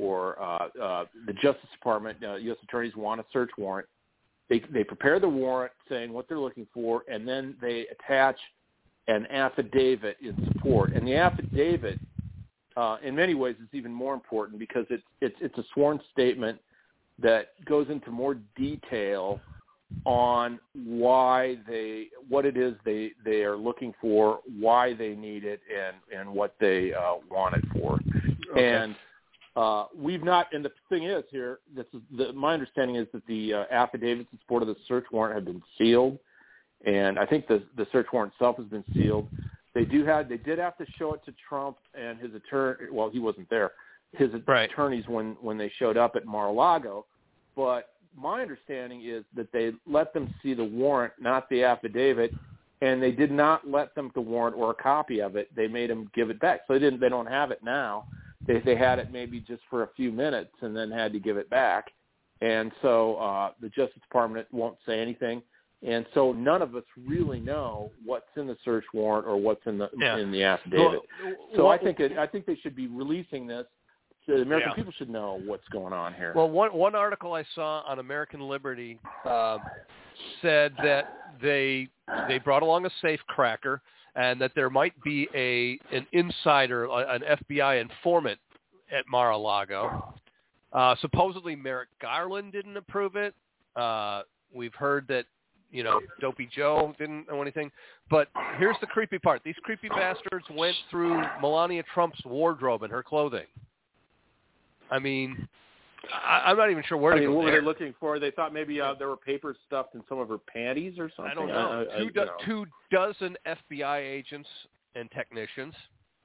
the Justice Department, U.S. attorneys want a search warrant, they prepare the warrant saying what they're looking for, and then they attach an affidavit in support. And the affidavit, in many ways, is even more important because it's a sworn statement that goes into more detail on what it is they are looking for, why they need it, and what they want it for. Okay. And we've not. And the thing is here, my understanding is that the affidavits in support of the search warrant have been sealed, and I think the search warrant itself has been sealed. They did have to show it to Trump and his attorney. Well, he wasn't there. His attorneys when they showed up at Mar-a-Lago, but my understanding is that they let them see the warrant, not the affidavit, and they did not let them the warrant or a copy of it. They made them give it back. So they don't have it now. They had it maybe just for a few minutes and then had to give it back. And so the Justice Department won't say anything. And so none of us really know what's in the search warrant or what's in the affidavit. So I think they should be releasing this. So the American people should know what's going on here. Well, one article I saw on American Liberty said that they brought along a safecracker and that there might be an insider, an FBI informant at Mar-a-Lago. Supposedly Merrick Garland didn't approve it. We've heard that, Dopey Joe didn't know anything. But here's the creepy part. These creepy bastards went through Melania Trump's wardrobe and her clothing. I mean, I'm not even sure where to go. What were they looking for? They thought maybe there were papers stuffed in some of her panties or something. I don't know. Two dozen FBI agents and technicians.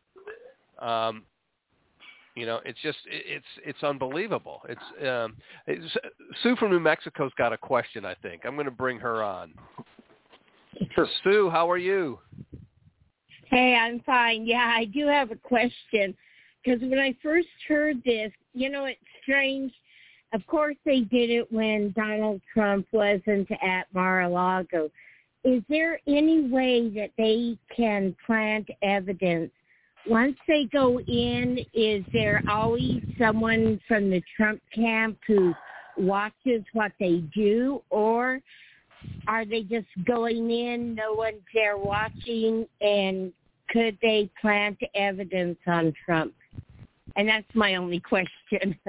It's unbelievable. Sue from New Mexico's got a question, I think. I'm going to bring her on. Sure. Sue, how are you? Hey, I'm fine. Yeah, I do have a question. Because when I first heard this, it's strange. Of course, they did it when Donald Trump wasn't at Mar-a-Lago. is there any way that they can plant evidence? Once they go in, is there always someone from the Trump camp who watches what they do, or are they just going in, no one's there watching, and could they plant evidence on Trump? And that's my only question.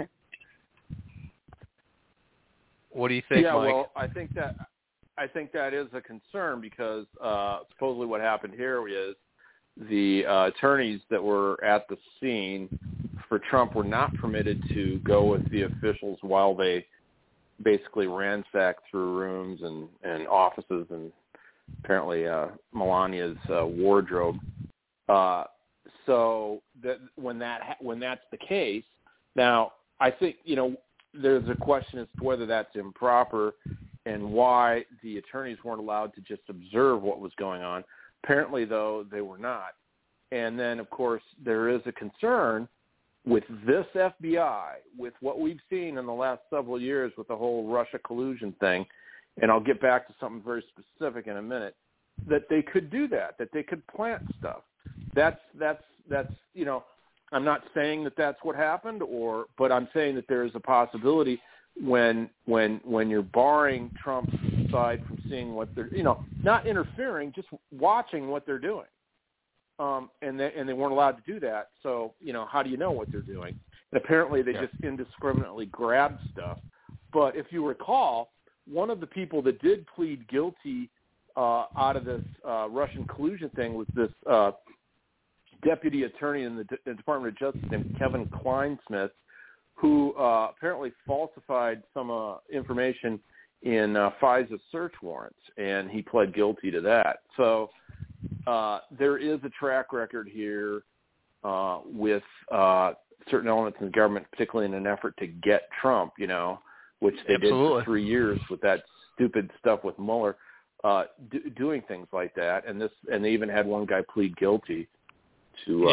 What do you think, Mike? Well, I think that is a concern because supposedly what happened here is the attorneys that were at the scene for Trump were not permitted to go with the officials while they basically ransacked through rooms and offices and apparently Melania's wardrobe. So that when that's the case, now I think there's a question as to whether that's improper and why the attorneys weren't allowed to just observe what was going on. Apparently, though, they were not. And then, of course, there is a concern with this FBI, with what we've seen in the last several years with the whole Russia collusion thing, and I'll get back to something very specific in a minute, that they could do that they could plant stuff. That's I'm not saying that that's what happened, but I'm saying that there is a possibility when you're barring Trump's side from seeing what they're, not interfering, just watching what they're doing. And they weren't allowed to do that. So, how do you know what they're doing? And apparently they just indiscriminately grabbed stuff. But if you recall, one of the people that did plead guilty out of this Russian collusion thing was this deputy attorney in the Department of Justice named Kevin Kleinsmith, who apparently falsified some information in FISA search warrants, and he pled guilty to that. So there is a track record here with certain elements in the government, particularly in an effort to get Trump, which they did for 3 years with that stupid stuff with Mueller, doing things like that. And they even had one guy plead guilty to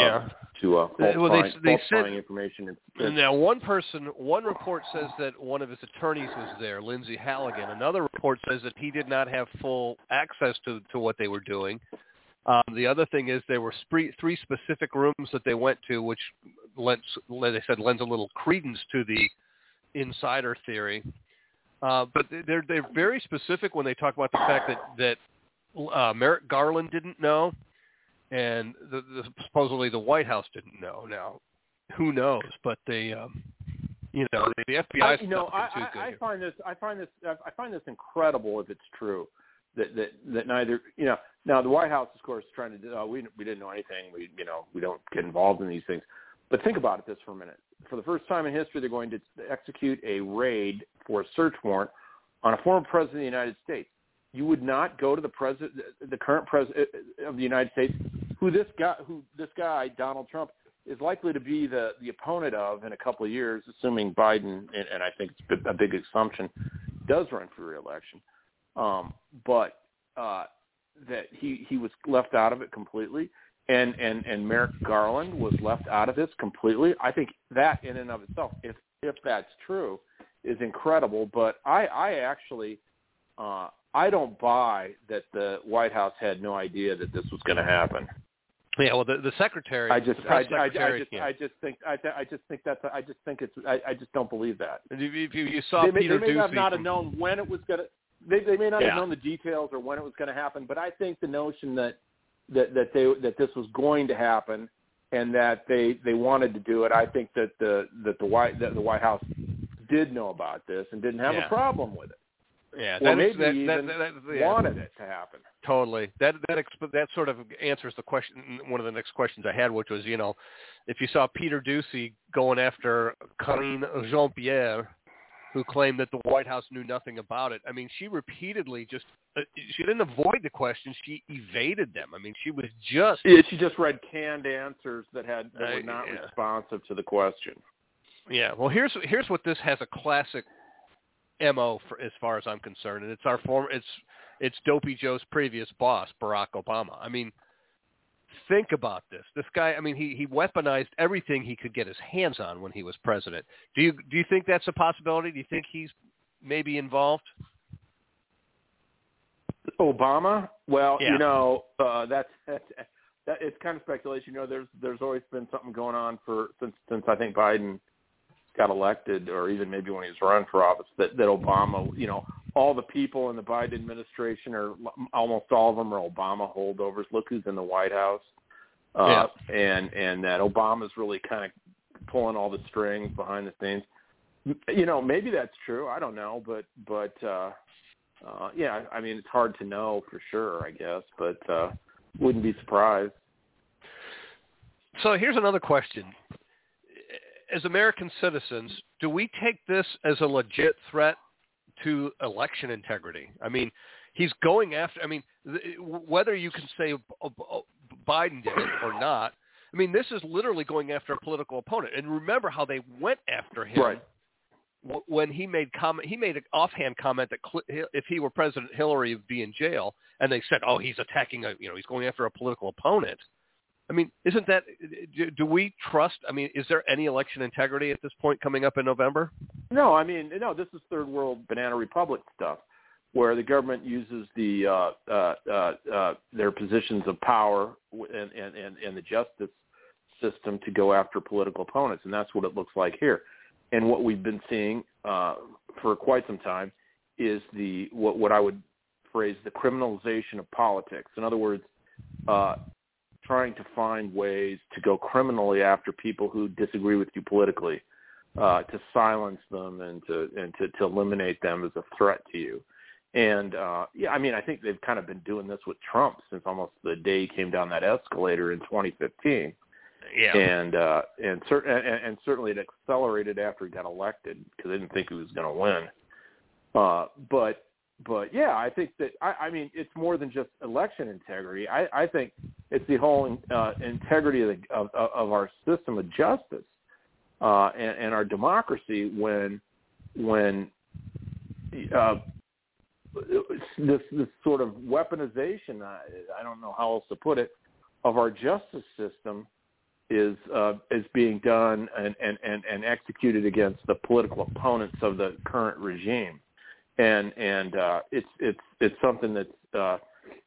falsifying information. Now, one report says that one of his attorneys was there, Lindsay Halligan. Another report says that he did not have full access to what they were doing. The other thing is there were three specific rooms that they went to, which lends a little credence to the insider theory. But they're very specific when they talk about the fact that Merrick Garland didn't know, and supposedly the White House didn't know. Now, who knows? But the FBI. I find this incredible if it's true that neither Now the White House, of course, is trying to do. We didn't know anything. We don't get involved in these things. But think about this for a minute. For the first time in history, they're going to execute a raid for a search warrant on a former president of the United States. You would not go to the current president of the United States, who this guy, Donald Trump, is likely to be the opponent of in a couple of years, assuming Biden, and I think it's a big assumption, does run for re-election. But that he was left out of it completely, and Merrick Garland was left out of this completely. I think that in and of itself, if that's true, is incredible. But I actually I don't buy that the White House had no idea that this was going to happen. Yeah, well, the secretary. I just don't believe that. If you saw Peter Doocy, they may not have known when it was going to. They may not have known the details or when it was going to happen, but I think the notion that this was going to happen and that they wanted to do it, I think that the White House did know about this and didn't have a problem with it. Yeah, wanted it to happen. Totally. That sort of answers the question. One of the next questions I had, which was, if you saw Peter Doocy going after Karine Jean-Pierre, who claimed that the White House knew nothing about it. I mean, she repeatedly she didn't avoid the questions; she evaded them. I mean, she was just she just read canned answers that were not responsive to the question. Yeah. Well, here's what this has a classic MO for, as far as I'm concerned, and it's Dopey Joe's previous boss, Barack Obama. I mean, think about this. This guy, I mean, he weaponized everything he could get his hands on when he was president. Do you think that's a possibility? Do you think he's maybe involved? Obama? Well, Yeah. That it's kind of speculation. There's always been something going on since I think Biden got elected, or even maybe when he was running for office, that Obama, all the people in the Biden administration almost all of them are Obama holdovers. Look who's in the White House. And that Obama's really kind of pulling all the strings behind the scenes. Maybe that's true. I don't know, but yeah, I mean, it's hard to know for sure, I guess, but wouldn't be surprised. So here's another question. As American citizens, do we take this as a legit threat to election integrity? I mean, he's going after, whether you can say Biden did it or not, I mean, this is literally going after a political opponent. And remember how they went after him. Right. When he made an offhand comment that if he were president, Hillary would be in jail, and they said, "Oh, he's attacking he's going after a political opponent." I mean, isn't that? Do we trust? I mean, is there any election integrity at this point coming up in November? No, this is third world banana republic stuff, where the government uses their positions of power and the justice system to go after political opponents, and that's what it looks like here. And what we've been seeing for quite some time is what I would phrase the criminalization of politics. In other words, trying to find ways to go criminally after people who disagree with you politically, to silence them and to eliminate them as a threat to you. And I think they've kind of been doing this with Trump since almost the day he came down that escalator in 2015. Yeah. And certainly it accelerated after he got elected because they didn't think he was going to win. But yeah, I think that it's more than just election integrity. I think it's the whole integrity of our system of justice and our democracy when this sort of weaponization, I don't know how else to put it, of our justice system is being done and executed against the political opponents of the current regime, and it's something that's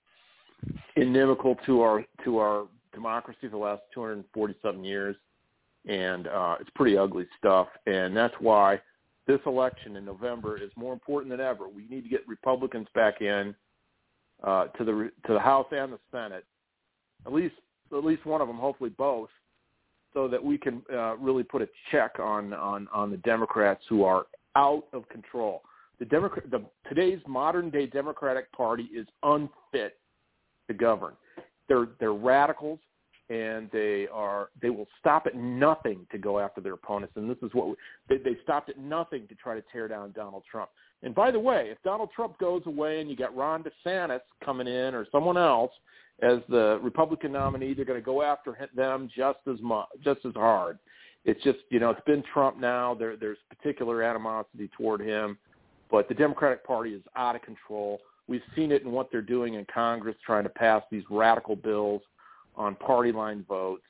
inimical to our democracy for the last 247 years, and it's pretty ugly stuff, and that's why this election in November is more important than ever. We need to get Republicans back in to the House and the Senate, at least one of them, hopefully both, so that we can really put a check on the Democrats who are out of control. Today's modern day Democratic Party is unfit to govern. They're radicals, and they will stop at nothing to go after their opponents. And this is what they stopped at nothing to try to tear down Donald Trump. And by the way, if Donald Trump goes away and you got Ron DeSantis coming in or someone else as the Republican nominee, they're going to go after them just as hard. It's just, it's been Trump now. There's particular animosity toward him, but the Democratic Party is out of control. We've seen it in what they're doing in Congress, trying to pass these radical bills on party line votes,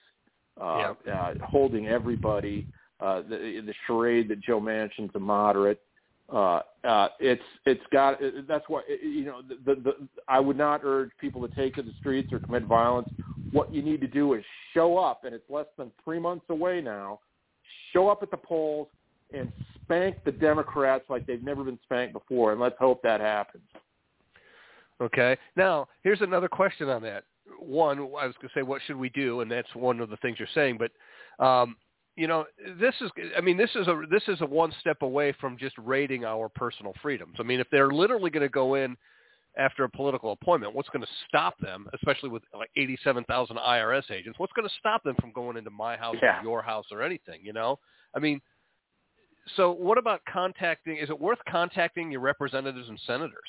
holding everybody. The charade that Joe Manchin's a moderate. It's got. That's why I would not urge people to take to the streets or commit violence. What you need to do is show up, and it's less than 3 months away now. Show up at the polls and spank the Democrats like they've never been spanked before, and let's hope that happens. Okay. Now, here's another question on that. One, I was going to say, what should we do? And that's one of the things you're saying. But, this is a one step away from just raiding our personal freedoms. I mean, if they're literally going to go in after a political appointment, what's going to stop them, especially with like 87,000 IRS agents, what's going to stop them from going into my house or your house or anything, I mean, so what about is it worth contacting your representatives and senators?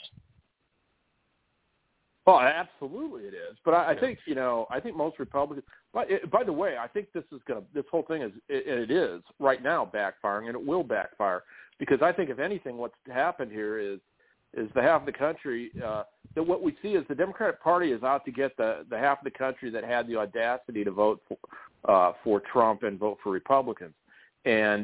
Oh, absolutely it is. But I think, I think most Republicans, by the way, I think this whole thing is right now backfiring, and it will backfire, because I think if anything, what's happened here is the half of the country, that what we see is the Democratic Party is out to get the half of the country that had the audacity to vote for Trump and vote for Republicans. And,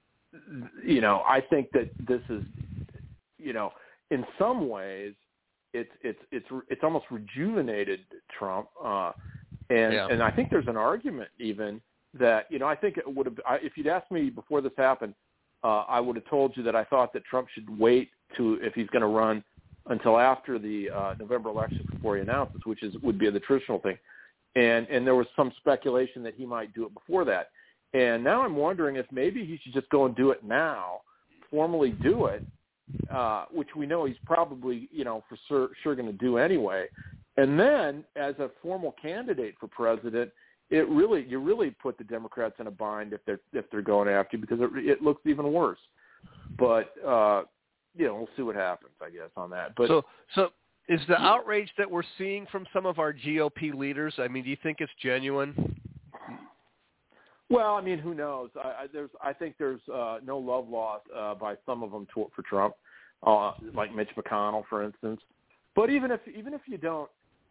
I think that this is, in some ways, it's almost rejuvenated Trump, and I think there's an argument even that I think it would have. If you'd asked me before this happened, I would have told you that I thought that Trump should wait if he's going to run until after the November election before he announces, which would be the traditional thing, and there was some speculation that he might do it before that, and now I'm wondering if maybe he should just go and do it now, formally do it. Which we know he's probably, for sure going to do anyway. And then as a formal candidate for president, you really put the Democrats in a bind if they're going after you, because it looks even worse. But, we'll see what happens, I guess, on that. But So is the outrage that we're seeing from some of our GOP leaders, I mean, do you think it's genuine? Well, I mean, who knows? I think there's no love lost by some of them for Trump, like Mitch McConnell, for instance. But even if you don't,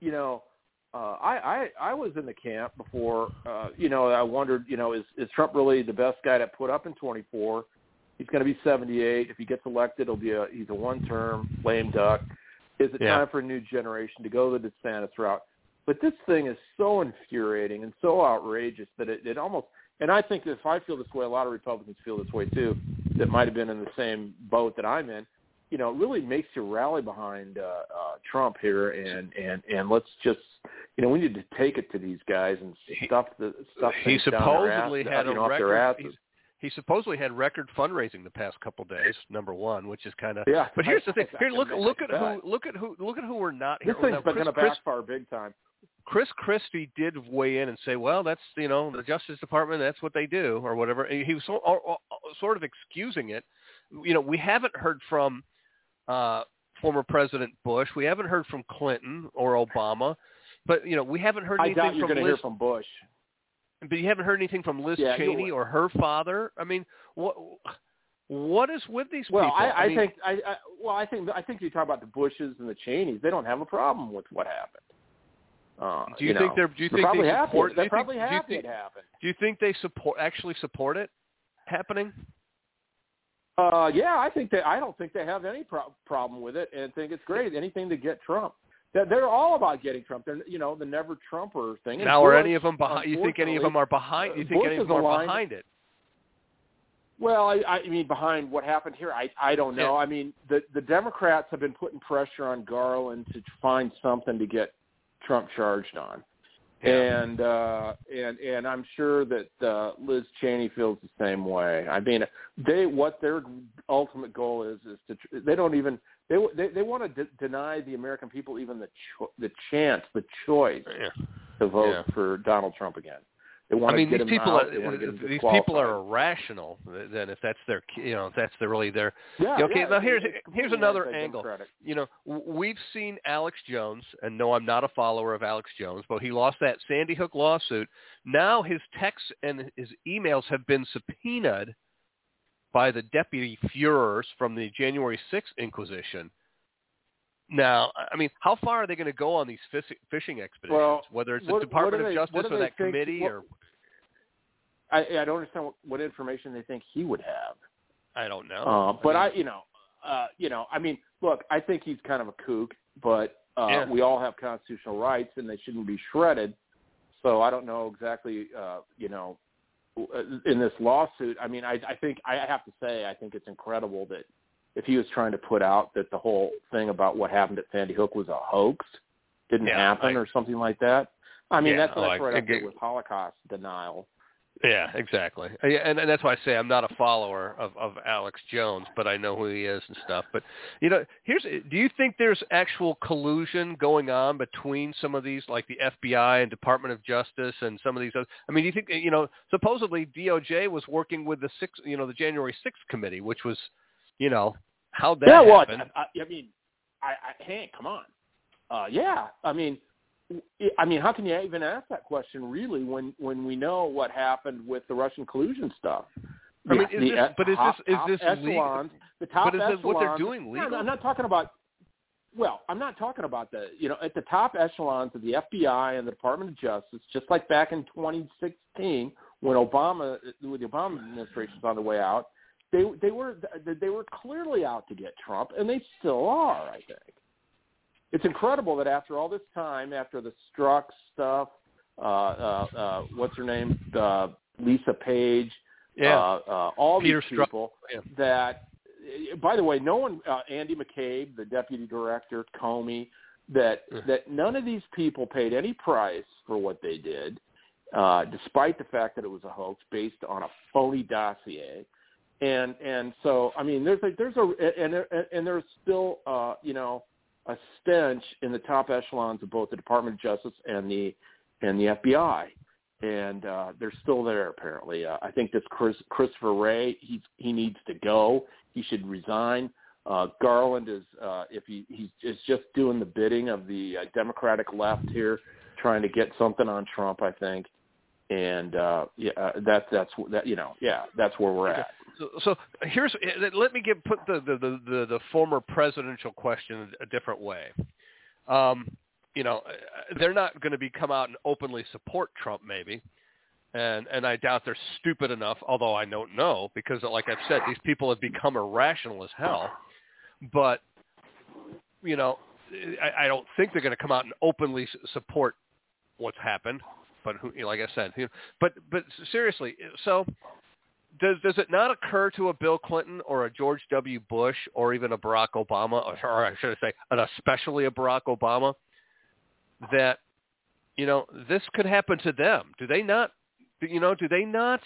I was in the camp before. I wondered, is Trump really the best guy to put up in 24? He's going to be 78. If he gets elected, he's a one-term lame duck. Is it time for a new generation to go the DeSantis route? But this thing is so infuriating and so outrageous that it almost. And I think if I feel this way, a lot of Republicans feel this way too, that might have been in the same boat that I'm in. It really makes you rally behind Trump here, and let's just, we need to take it to these guys and stuff he supposedly had off their asses. He supposedly had record fundraising the past couple of days. Number one, which is kind of. Yeah. But here's the thing. Here, look at who we're not here. This thing's going to backfire big time. Chris Christie did weigh in and say, well, that's, the Justice Department, that's what they do or whatever. He was sort of excusing it. We haven't heard from former President Bush. We haven't heard from Clinton or Obama. But, we haven't heard anything from Liz. I doubt you're going to hear from Bush. But you haven't heard anything from Liz Cheney or her father? I mean, what is with these people? I think you talk about the Bushes and the Cheneys. They don't have a problem with what happened. Do you think they support? They're probably happy it happened. Do you think they actually support it happening? Yeah, I don't think they have any problem with it, and think it's great. Anything to get Trump. They're all about getting Trump. They're the never Trumper thing. Now, are any of them behind? You think any of them are behind? You think any of them are behind it? Well, I mean, behind what happened here, I don't know. Yeah. I mean, the Democrats have been putting pressure on Garland to find something to get Trump charged on, and I'm sure that Liz Cheney feels the same way. I mean, what their ultimate goal is to they want to deny the American people even the choice to vote for Donald Trump again. They want to get him out. These people are irrational. Then, if that's their, if that's really their. Yeah, okay. Now here's another angle. We've seen Alex Jones, and no, I'm not a follower of Alex Jones, but he lost that Sandy Hook lawsuit. Now his texts and his emails have been subpoenaed by the deputy Führers from the January 6th Inquisition. Now, I mean, how far are they going to go on these fishing expeditions? Well, whether it's the Department of Justice or that committee, or I don't understand what information they think he would have. I don't know. But I mean, look, I think he's kind of a kook, but we all have constitutional rights, and they shouldn't be shredded. So I don't know exactly, in this lawsuit. I mean, I think I have to say, I think it's incredible that if he was trying to put out that the whole thing about what happened at Sandy Hook was a hoax, didn't happen or something like that. I mean, that's right up there with Holocaust denial. Yeah, exactly. And that's why I say I'm not a follower of Alex Jones, but I know who he is and stuff. But, do you think there's actual collusion going on between some of these, like the FBI and Department of Justice and some of these other? I mean, do you think, supposedly DOJ was working with the January 6th committee, which was, how'd that happen? I mean, Hank, come on. I mean, how can you even ask that question really when we know what happened with the Russian collusion stuff? I mean, is this legal? The top but is echelons, what they're doing legal? I'm not talking about. Well, I'm not talking about at the top echelons of the FBI and the Department of Justice, just like back in 2016 when the Obama administration was on the way out. They were clearly out to get Trump, and they still are, I think. it's incredible that after all this time, after the Strzok stuff, what's her name, Lisa Page, all Peter these people that, by the way, no one, Andy McCabe, the deputy director, Comey, that none of these people paid any price for what they did, despite the fact that it was a hoax based on a phony dossier. And so, I mean, there's still, a stench in the top echelons of both the Department of Justice and the FBI. And they're still there, apparently. I think this Christopher Wray, he needs to go. He should resign. Garland is, he's just doing the bidding of the Democratic left here, trying to get something on Trump, I think. And that's where we're at. So here's, let me put the former presidential question a different way. They're not going to come out and openly support Trump, maybe, and I doubt they're stupid enough. Although I don't know, because like I've said, these people have become irrational as hell. But I don't think they're going to come out and openly support what's happened. But like I said, but seriously, so. Does it not occur to a Bill Clinton or a George W. Bush or even a Barack Obama, or I should say, especially a Barack Obama, that this could happen to them? Do they not? Do they not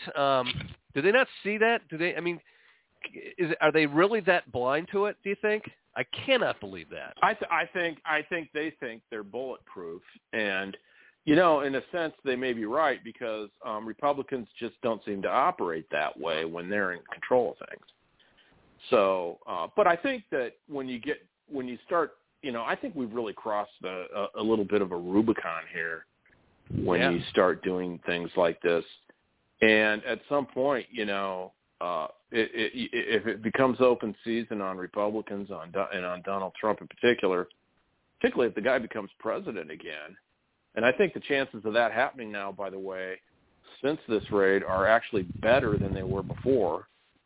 see that? Do they? I mean, are they really that blind to it? Do you think? I cannot believe that. I think they think they're bulletproof, and. In a sense, they may be right because Republicans just don't seem to operate that way when they're in control of things. So, but I think that when you start, I think we've really crossed a little bit of a Rubicon here when you start doing things like this. And at some point, if it becomes open season on Republicans and on Donald Trump in particularly if the guy becomes president again. And I think the chances of that happening now, by the way, since this raid, are actually better than they were before.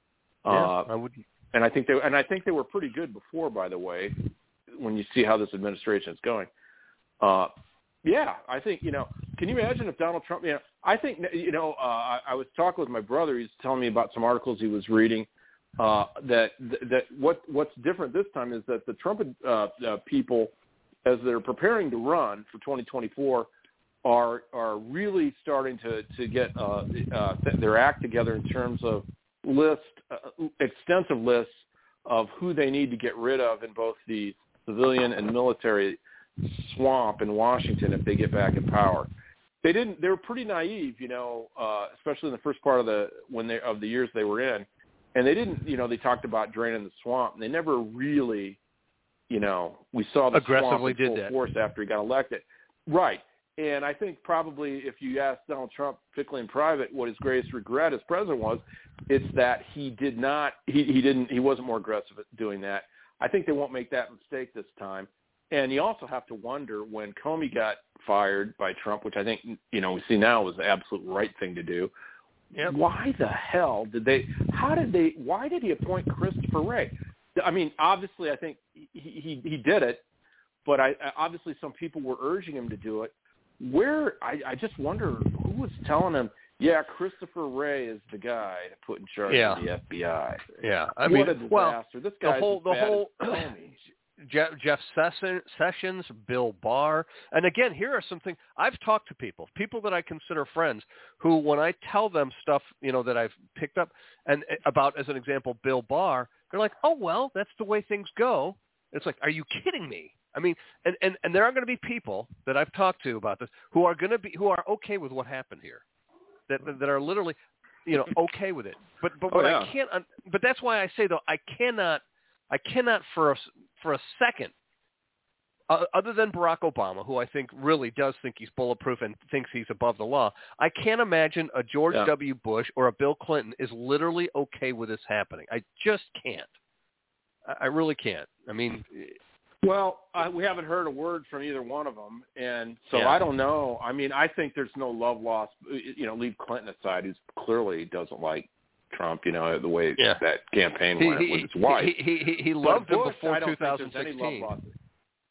I would. And I think they were pretty good before, by the way, when you see how this administration is going. I think Can you imagine if Donald Trump? I think I was talking with my brother. He's telling me about some articles he was reading. That what's different this time is that the Trump people, as they're preparing to run for 2024, are really starting to get their act together in terms of extensive lists of who they need to get rid of in both the civilian and military swamp in Washington if they get back in power. They were pretty naive, especially in the first part of the years they were in, and they didn't, they talked about draining the swamp, and they never really. We saw the aggressively swamp in full did that force after he got elected. Right. And I think probably if you ask Donald Trump, particularly in private, what his greatest regret as president was, it's that he wasn't more aggressive at doing that. I think they won't make that mistake this time. And you also have to wonder when Comey got fired by Trump, which I think, we see now was the absolute right thing to do. Yep. Why the hell why did he appoint Christopher Wray? I mean, obviously, I think he did it, but obviously some people were urging him to do it. I just wonder who was telling him, Christopher Wray is the guy to put in charge of the FBI. Yeah, what a disaster. This guy's the whole Jeff Sessions, Bill Barr. And again, here are some things. I've talked to people that I consider friends, who when I tell them stuff, that I've picked up and about, as an example, Bill Barr, they're like, oh, well, that's the way things go. It's like, are you kidding me? I mean, and there are going to be people that I've talked to about this who are okay with what happened here, that are literally, okay with it. But I can't. But that's why I say, though, I cannot for a second, other than Barack Obama, who I think really does think he's bulletproof and thinks he's above the law, I can't imagine a George W. Bush or a Bill Clinton is literally okay with this happening. I just can't. I really can't. I mean, well, we haven't heard a word from either one of them, and so I don't know. I mean, I think there's no love lost. Leave Clinton aside, who clearly doesn't like Trump, the way that campaign went with his wife. He loved him before I don't 2016. think there's any love lost.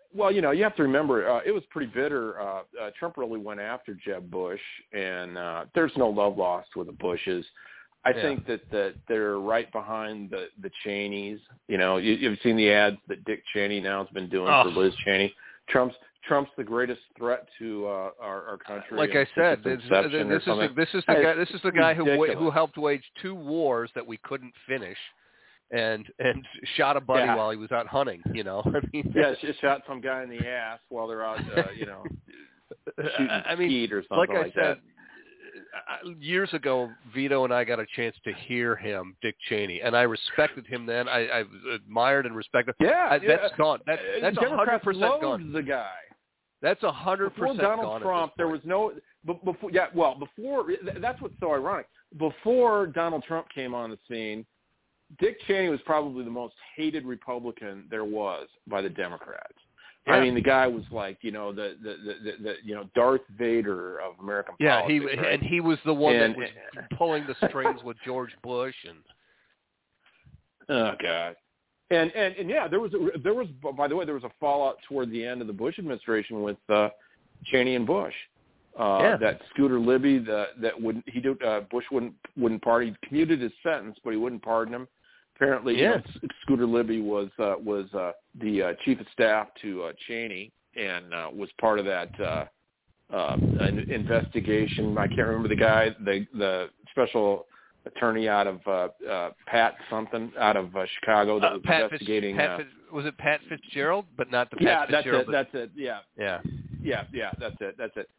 Well, you have to remember, it was pretty bitter. Trump really went after Jeb Bush, and there's no love lost with the Bushes. I think that they're right behind the Cheneys. You've seen the ads that Dick Cheney now has been doing for Liz Cheney. Trump's the greatest threat to our country. Like I said, this is the guy who helped wage 2 wars that we couldn't finish. And shot a buddy while he was out hunting, I mean, shot some guy in the ass while they're out, shooting skeet or something like I said, that. Years ago, Vito and I got a chance to hear him, Dick Cheney, and I respected him then. I admired and respected him. That's gone. That's 100% gone. The guy. That's 100% before Donald Trump, there was no. Before that's what's so ironic. Before Donald Trump came on the scene, Dick Cheney was probably the most hated Republican there was by the Democrats. Yeah. I mean, the guy was like, the Darth Vader of American politics. Yeah, he was the one that was pulling the strings with George Bush and. Oh God, and there was by the way, there was a fallout toward the end of the Bush administration with Cheney and Bush. That Scooter Libby, Bush wouldn't pardon. He commuted his sentence, but he wouldn't pardon him. Apparently, Scooter Libby was the chief of staff to Cheney and was part of that investigation. I can't remember the guy, the special attorney out of Pat something out of Chicago that was investigating. Was it Pat Fitzgerald? But not the Pat Fitzgerald. That's it. Yeah, that's it.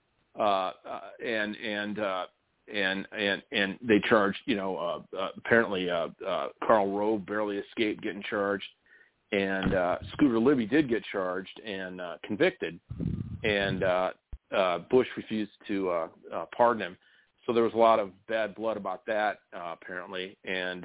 And they charged, apparently Karl Rove barely escaped getting charged, and Scooter Libby did get charged and convicted, and Bush refused to pardon him. So there was a lot of bad blood about that, apparently, and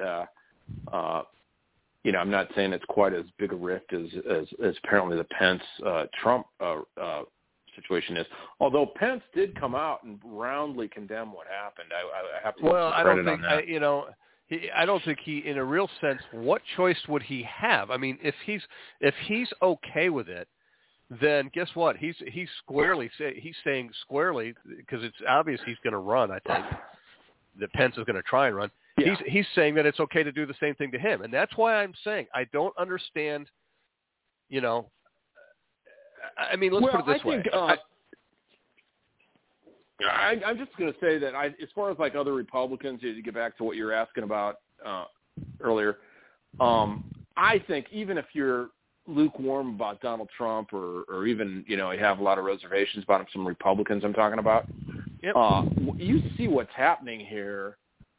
I'm not saying it's quite as big a rift as apparently the Pence Trump situation is. Although Pence did come out and roundly condemn what happened, I have to. Well, I don't think I don't think he, in a real sense, what choice would he have? I mean, if he's okay with it, then guess what? He's saying squarely, because it's obvious he's going to run. I think that Pence is going to try and run. Yeah. He's saying that it's okay to do the same thing to him, and that's why I'm saying I don't understand. I mean, let's put it this way. I'm just going to say that as far as like other Republicans, to get back to what you were asking about earlier, I think even if you're lukewarm about Donald Trump or even, you have a lot of reservations about him, some Republicans I'm talking about, you see what's happening here.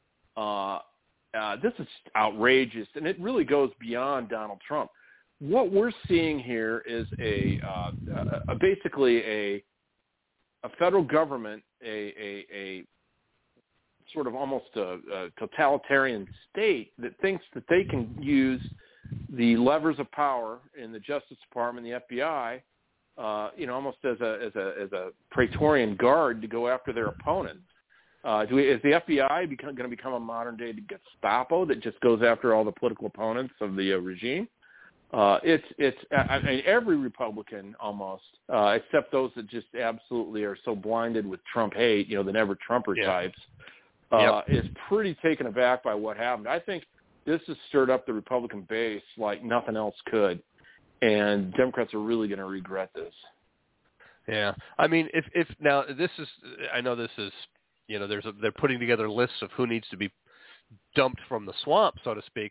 This is outrageous, and it really goes beyond Donald Trump. What we're seeing here is basically a federal government, a sort of almost a totalitarian state that thinks that they can use the levers of power in the Justice Department, the FBI, almost as a Praetorian guard to go after their opponents. Is the FBI going to become a modern day Gestapo that just goes after all the political opponents of the regime? I mean, every Republican almost, except those that just absolutely are so blinded with Trump hate, the never Trumper types, is pretty taken aback by what happened. I think this has stirred up the Republican base like nothing else could, and Democrats are really going to regret this. Yeah, I mean, if now this is, I know this is, they're putting together lists of who needs to be dumped from the swamp, so to speak.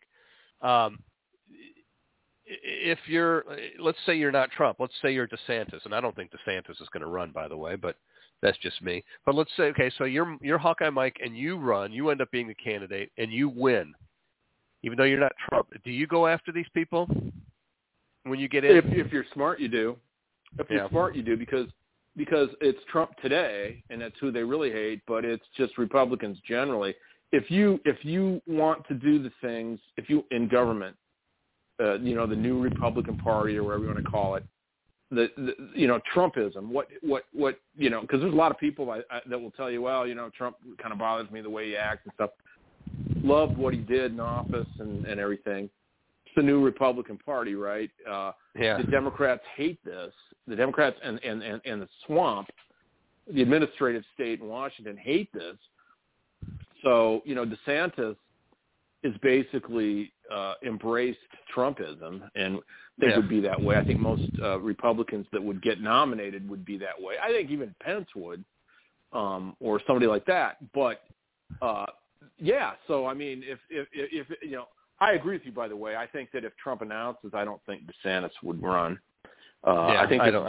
If let's say you're not Trump, let's say you're DeSantis, and I don't think DeSantis is going to run, by the way, but that's just me. But let's say, okay, so you're Hawkeye Mike, and you run, you end up being the candidate, and you win, even though you're not Trump. Do you go after these people when you get in? If you're smart, you do. If you're smart, you do, because it's Trump today, and that's who they really hate, but it's just Republicans generally. If you want to do the things, in government, the new Republican Party or whatever you want to call it, Trumpism, what because there's a lot of people that will tell you, well, Trump kind of bothers me the way he acts and stuff. Loved what he did in office and everything. the new Republican Party, right? The Democrats hate this. The Democrats and the swamp, the administrative state in Washington, hate this. So, DeSantis is basically embraced Trumpism, and they would be that way. I think most Republicans that would get nominated would be that way. I think even Pence would, or somebody like that. But so I mean, if I agree with you. By the way, I think that if Trump announces, I don't think DeSantis would run. I think there's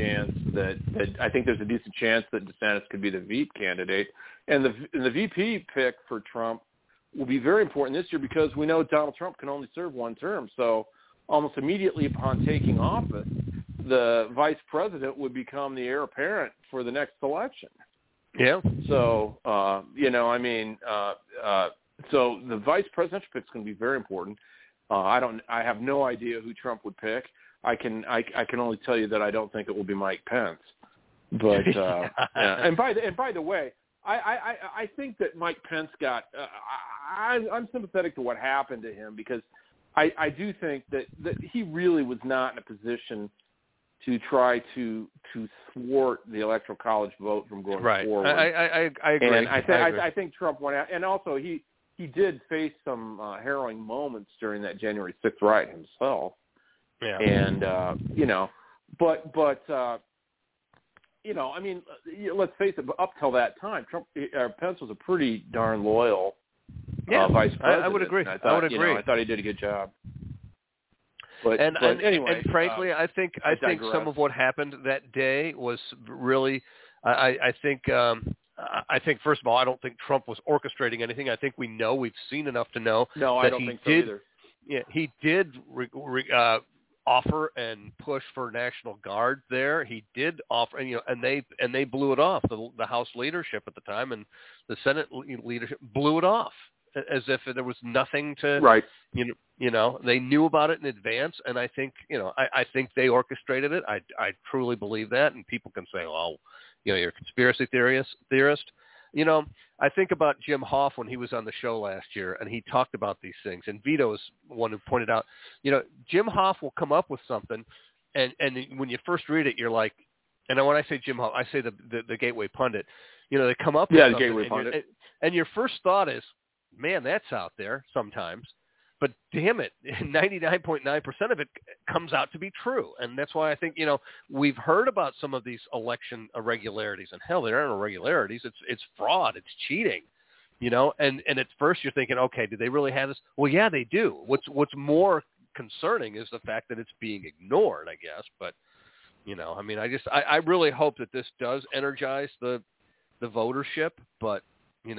a decent chance that DeSantis could be the VP candidate, and the VP pick for Trump will be very important this year because we know Donald Trump can only serve one term. So almost immediately upon taking office, the vice president would become the heir apparent for the next election. Yeah. So so the vice presidential pick is going to be very important. I have no idea who Trump would pick. I can only tell you that I don't think it will be Mike Pence. But and by the way, I think that Mike Pence got. I'm sympathetic to what happened to him because I do think that he really was not in a position to try to thwart the Electoral College vote from going forward. I agree. And I think Trump went out, and also he did face some harrowing moments during that January 6th riot himself. Yeah. And I mean, let's face it. But up till that time, Pence was a pretty darn loyal vice president. I would agree. I would agree. I thought he did a good job. But anyway, and frankly, I think some of what happened that day was really. I think first of all, I don't think Trump was orchestrating anything. I think we've seen enough to know. No, that I don't think so either. Yeah, he did offer and push for National Guard there. He did offer, and they blew it off. The House leadership at the time and the Senate leadership blew it off as if there was nothing to. Right. They knew about it in advance, and I think I think they orchestrated it. I truly believe that, and people can say, "Oh, you're a conspiracy theorist." I think about Jim Hoff when he was on the show last year, and he talked about these things. And Vito is one who pointed out, Jim Hoff will come up with something, and when you first read it, you're like, and when I say Jim Hoff, I say the Gateway Pundit. They come up with something, the Gateway Pundit, and your first thought is, man, that's out there sometimes. But damn it, 99.9% of it comes out to be true. And that's why I think, we've heard about some of these election irregularities. And hell, there aren't irregularities. It's fraud. It's cheating, And at first you're thinking, okay, do they really have this? Well, yeah, they do. What's more concerning is the fact that it's being ignored, I guess. But, I really hope that this does energize the votership. But, who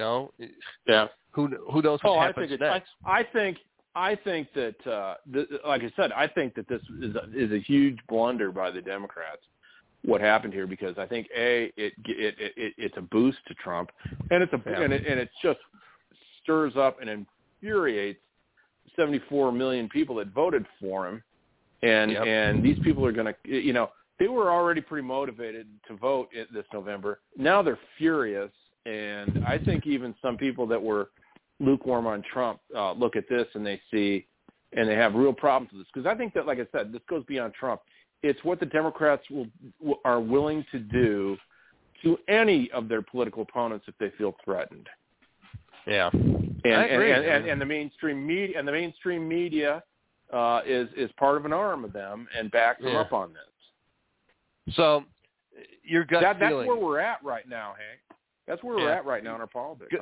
knows what happens next? I think that, like I said, I think that this is a huge blunder by the Democrats. What happened here? Because I think it's a boost to Trump, and it just stirs up and infuriates 74 million people that voted for him, and these people are going to, they were already pretty motivated to vote this November. Now they're furious, and I think even some people that were lukewarm on Trump look at this and they see, and they have real problems with this. Because I think that, like I said, this goes beyond Trump. It's what the Democrats are willing to do to any of their political opponents if they feel threatened. Yeah, I agree. And the mainstream media is part of an arm of them and backs them up on this. So your gut feeling. That's where we're at right now, Hank. That's where we're at right now in our politics.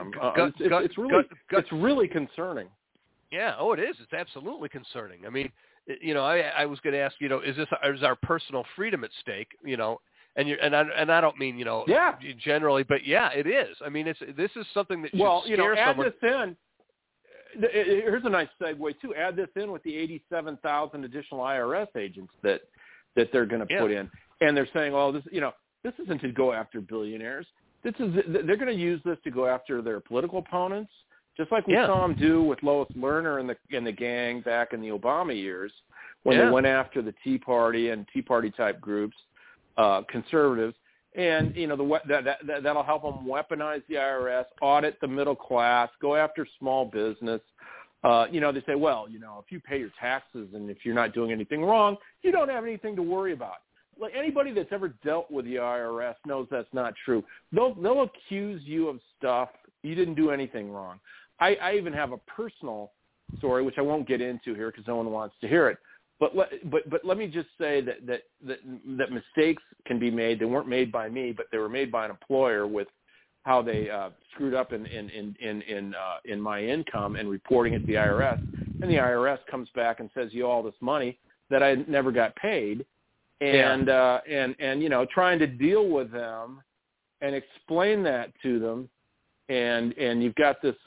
It's really concerning. Yeah. Oh, it is. It's absolutely concerning. I mean, I was going to ask, is our personal freedom at stake? And I don't mean, generally, but yeah, it is. I mean, this is something that should scare add someone. This in. Here's a nice segue too. Add this in with the 87,000 additional IRS agents that they're going to put in, and they're saying, "Oh, this isn't to go after billionaires. They're going to use this to go after their political opponents, just like we saw them do with Lois Lerner and the gang back in the Obama years when they went after the Tea Party and Tea Party type groups, conservatives, and that'll help them weaponize the IRS, audit the middle class, go after small business, They say, well, if you pay your taxes and if you're not doing anything wrong, you don't have anything to worry about. Like anybody that's ever dealt with the IRS knows that's not true. They'll accuse you of stuff. You didn't do anything wrong. I even have a personal story, which I won't get into here because no one wants to hear it. But let me just say that mistakes can be made. They weren't made by me, but they were made by an employer with how they screwed up in my income and reporting it to the IRS. And the IRS comes back and says you owe all this money that I never got paid. And trying to deal with them and explain that to them, and you've got this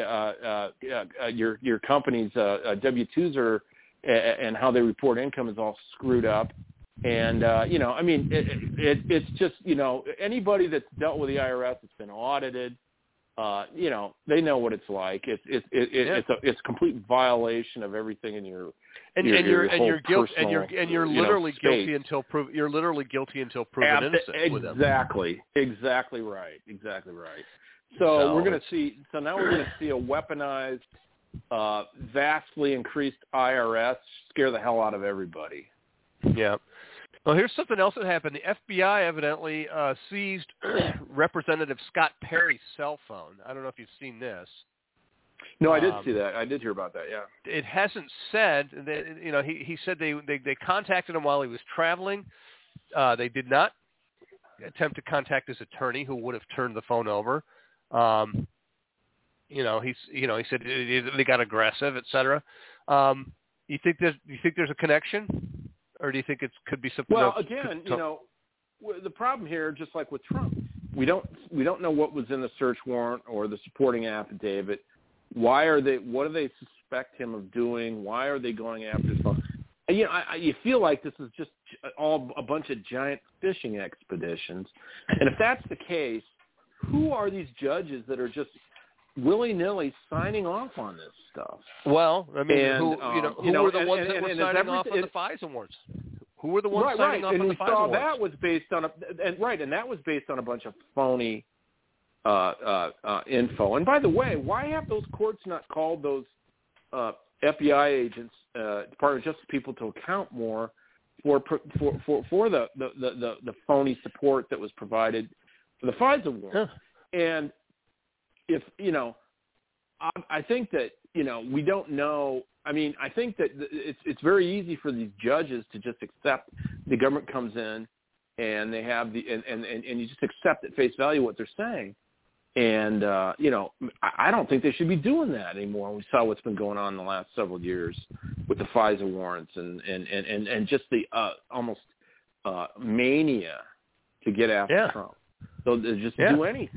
your company's W-2s are and how they report income is all screwed up, and it's just anybody that's dealt with the IRS, it's been audited. They know what it's like. It's a complete violation of everything in your you're literally guilty until proven innocent with them. Exactly right. So we're going to see. So now we're going to see a weaponized, vastly increased IRS scare the hell out of everybody. Yeah. Well, here's something else that happened. The FBI evidently seized Representative Scott Perry's cell phone. I don't know if you've seen this. No, I did see that. I did hear about that, yeah. It hasn't said that, he said they contacted him while he was traveling. They did not attempt to contact his attorney, who would have turned the phone over. He said they got aggressive, et cetera. You think there's a connection? Or do you think it could be something? Well, again, the problem here, just like with Trump, we don't know what was in the search warrant or the supporting affidavit. What do they suspect him of doing? Why are they going after his phone? And, you feel like this is just all a bunch of giant fishing expeditions. And if that's the case, who are these judges that are just willy-nilly signing off on this stuff? Well, I mean, who were the ones that were signing off on the FISA warrants? Who were the ones signing off on the FISA warrants? That was based on and that was based on a bunch of phony info. And by the way, why have those courts not called those FBI agents, Department of Justice people, to account more for the phony support that was provided for the FISA warrant? Yeah. And if I think that we don't know. I mean, I think that it's very easy for these judges to just accept the government comes in and they have and you just accept at face value what they're saying. And, I don't think they should be doing that anymore. We saw what's been going on in the last several years with the FISA warrants and just the almost mania to get after Trump. So they just do anything.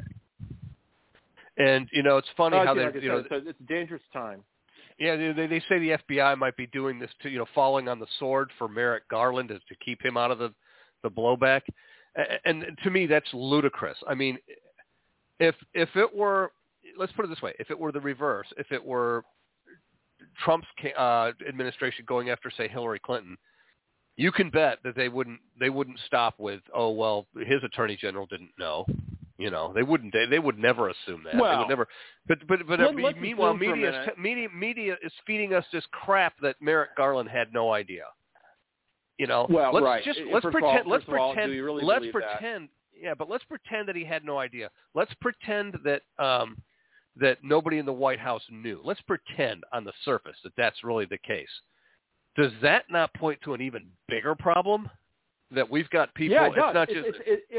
And, it's funny how it's a dangerous time. Yeah, they say the FBI might be doing this to, falling on the sword for Merrick Garland to keep him out of the blowback. And to me, that's ludicrous. I mean, if it were, let's put it this way, if it were the reverse, if it were Trump's administration going after, say, Hillary Clinton, you can bet that they wouldn't stop with, oh, well, his attorney general didn't know. They wouldn't. They would never assume that. Well, they would never. But meanwhile, media is feeding us this crap that Merrick Garland had no idea. Well, let's pretend. Yeah, but let's pretend that he had no idea. Let's pretend that that nobody in the White House knew. Let's pretend on the surface that that's really the case. Does that not point to an even bigger problem? That we've got people. Yeah, it does. It's not just.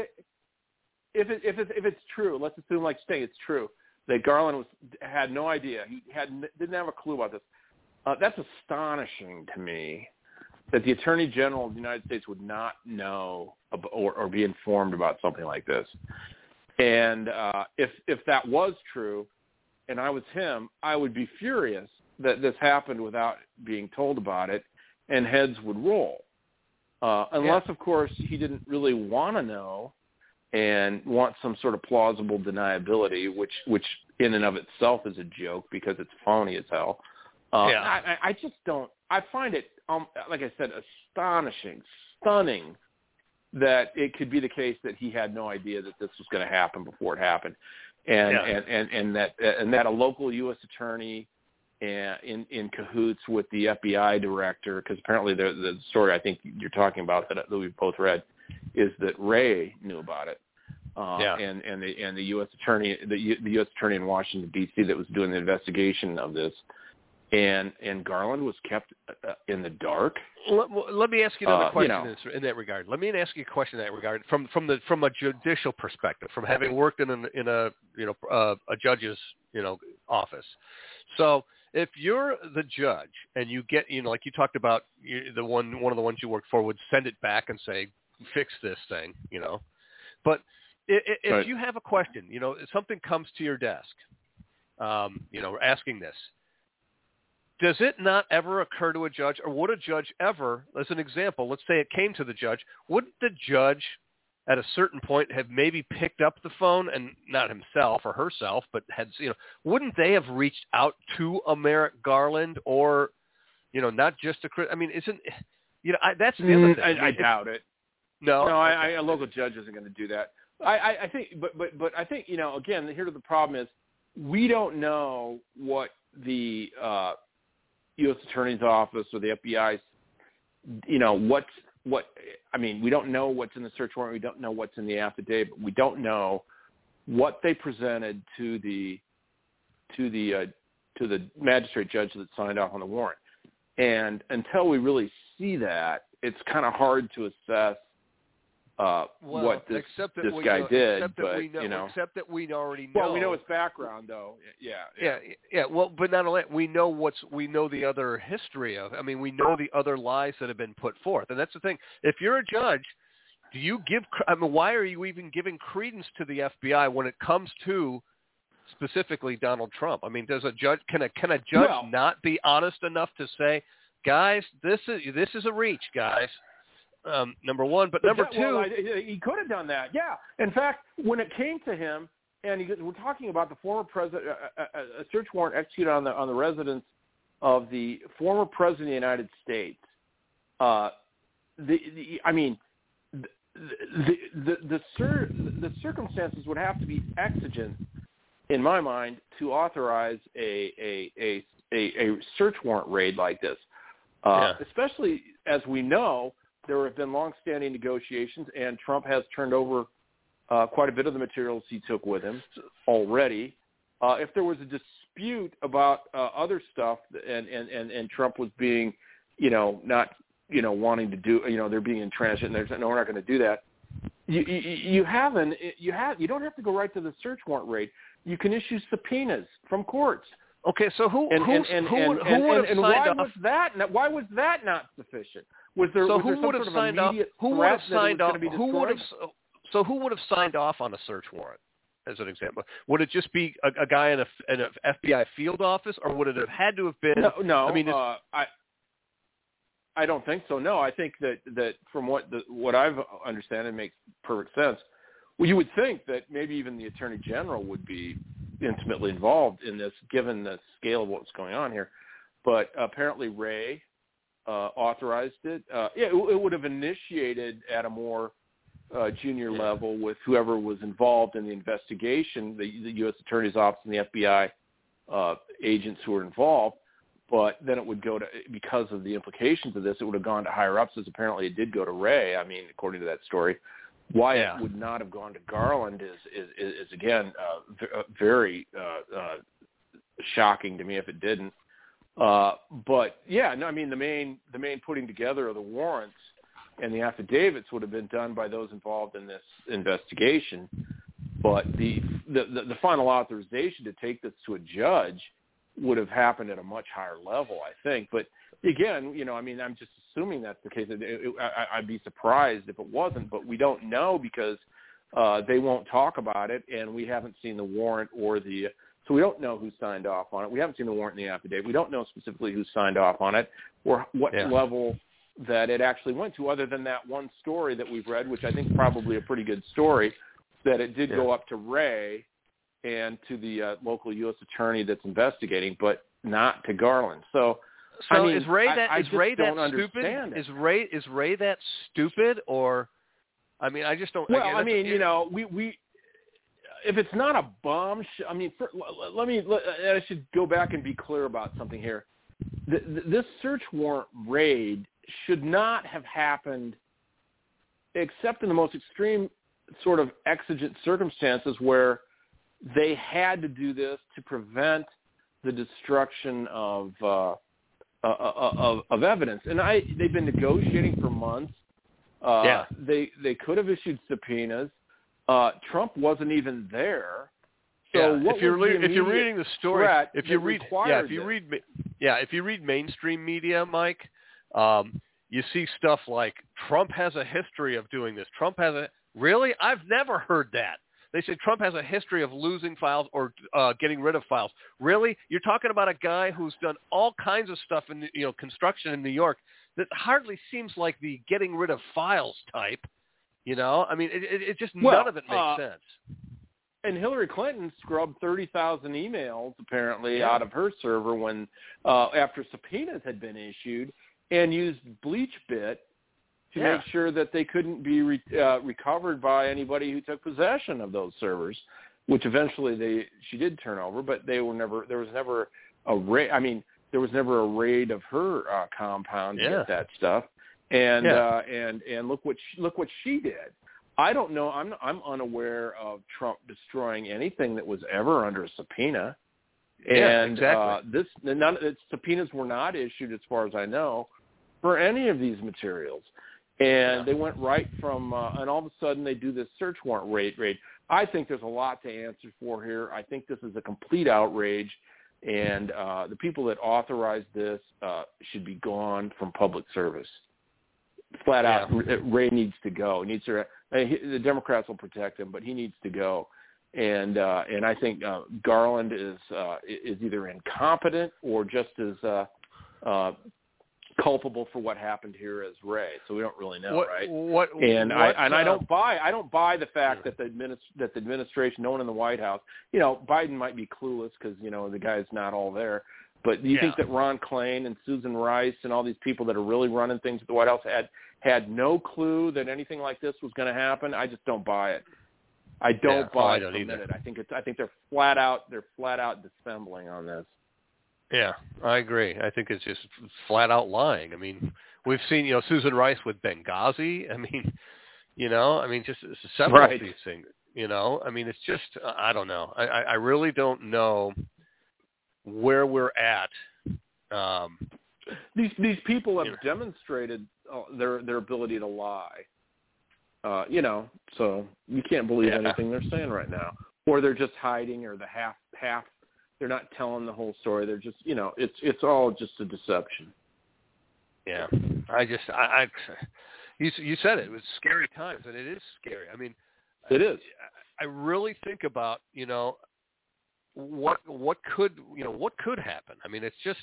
If it's true, let's assume, like say it's true, that Garland had no idea. He didn't have a clue about this. That's astonishing to me that the Attorney General of the United States would not know or be informed about something like this. And if that was true, and I was him, I would be furious that this happened without being told about it, and heads would roll. Unless, of course, he didn't really want to know and want some sort of plausible deniability, which in and of itself is a joke because it's phony as hell. I just don't. I find it, like I said, stunning that it could be the case that he had no idea that this was going to happen before it happened, and that a local U.S. attorney and in cahoots with the FBI director, because apparently the story I think you're talking about that we've both read is that Wray knew about it. And the U.S. attorney, the U.S. attorney in Washington D.C. that was doing the investigation of this, and Garland was kept in the dark. Let me ask you another question in that regard. Let me ask you a question in that regard from a judicial perspective, from having worked in a judge's office. So if you're the judge and you get like you talked about, one of the ones you worked for would send it back and say, fix this thing, but if you have a question, if something comes to your desk, asking this, does it not ever occur to a judge, or would a judge ever, as an example, let's say it came to the judge, wouldn't the judge at a certain point have maybe picked up the phone, and not himself or herself, but wouldn't they have reached out to a Merrick Garland, or, not just a, isn't, that's the other thing. I doubt it. No, a local judge isn't going to do that. I think, but I think, again, here's the problem is we don't know what the U.S. Attorney's Office or the FBI's, we don't know what's in the search warrant. We don't know what's in the affidavit. We don't know what they presented to the magistrate judge that signed off on the warrant. And until we really see that, it's kind of hard to assess what this guy did, except that we already know. Well, we know his background, though. Yeah. Well, but not only that, we know the other history of. We know the other lies that have been put forth, and that's the thing. If you're a judge, do you give? Why are you even giving credence to the FBI when it comes to specifically Donald Trump? Does a judge can a judge not be honest enough to say, guys, this is a reach, guys? Number one, but number two, he could have done that. Yeah. In fact, when it came to him, and we're talking about the former president, a search warrant executed on the residence of the former president of the United States. The circumstances would have to be exigent, in my mind, to authorize a search warrant raid like this. Especially as we know, there have been long-standing negotiations, and Trump has turned over quite a bit of the materials he took with him already. If there was a dispute about other stuff, and Trump was being, not, wanting to do, they're being intransigent, and they're saying, no, we're not going to do that. You don't have to go right to the search warrant raid. You can issue subpoenas from courts. Okay, so who would have signed off? Why was that not sufficient? Who would have signed off on a search warrant, as an example? Would it just be a guy in an FBI field office, or would it have had to have been? No. I don't think so. No, I think that from what I've understand, it makes perfect sense. Well, you would think that maybe even the Attorney General would be intimately involved in this, given the scale of what's going on here. But apparently Wray authorized it. It would have initiated at a more junior level with whoever was involved in the investigation, the U.S. Attorney's Office and the FBI agents who were involved. But then it would go to, because of the implications of this, it would have gone to higher ups, as apparently it did go to Wray. According to that story. Why it would not have gone to Garland is again very shocking to me if it didn't. But the main putting together of the warrants and the affidavits would have been done by those involved in this investigation. But the final authorization to take this to a judge would have happened at a much higher level, I think. But again, I'm just assuming that's the case. I'd be surprised if it wasn't, but we don't know because they won't talk about it, and we haven't seen the warrant so we don't know who signed off on it. We haven't seen the warrant in the affidavit. We don't know specifically who signed off on it or what level that it actually went to, other than that one story that we've read, which I think is probably a pretty good story, that it did go up to Wray and to the local U.S. attorney that's investigating, but not to Garland. So is Wray that stupid? Is Wray that stupid, or I just don't. Well, if it's not a bomb, I mean, I should go back and be clear about something here. This search warrant raid should not have happened except in the most extreme sort of exigent circumstances where they had to do this to prevent the destruction of evidence. And they've been negotiating for months. They could have issued subpoenas. Trump wasn't even there. So if you're reading the story, if you read mainstream media, Mike, you see stuff like Trump has a history of doing this. Really? I've never heard that. They say Trump has a history of losing files or getting rid of files. Really? You're talking about a guy who's done all kinds of stuff in construction in New York that hardly seems like the getting rid of files type. I mean, it just none of it makes sense. And Hillary Clinton scrubbed 30,000 emails apparently out of her server when after subpoenas had been issued, and used BleachBit to make sure that they couldn't be recovered by anybody who took possession of those servers, which eventually she did turn over, but there was never a raid. I mean, there was never a raid of her compound to get that stuff. And look what she did. I don't know. I'm unaware of Trump destroying anything that was ever under a subpoena. And exactly. Subpoenas were not issued, as far as I know, for any of these materials. And they went right from, and all of a sudden they do this search warrant raid. I think there's a lot to answer for here. I think this is a complete outrage, and the people that authorized this should be gone from public service. Flat out, Ray needs to go. The Democrats will protect him, but he needs to go. And I think Garland is either incompetent or just as culpable for what happened here as Ray. So we don't really know, right? I don't buy the fact that the administration, no one in the White House, Biden might be clueless because the guy's not all there. But do you think that Ron Klain and Susan Rice and all these people that are really running things at the White House had no clue that anything like this was going to happen? I just don't buy it. I don't buy it for a minute. I think they're flat out dissembling on this. Yeah, I agree. I think it's just flat out lying. I mean, we've seen Susan Rice with Benghazi. I mean, just several of these things. I mean, it's just I don't know. I really don't know where we're at. These people have demonstrated their ability to lie. So you can't believe anything they're saying right now, or they're just hiding, or the half. They're not telling the whole story. They're just, it's all just a deception. Yeah, you said it. It was scary times, and it is scary. I mean, it is. I really think about, what could happen. I mean, it's just,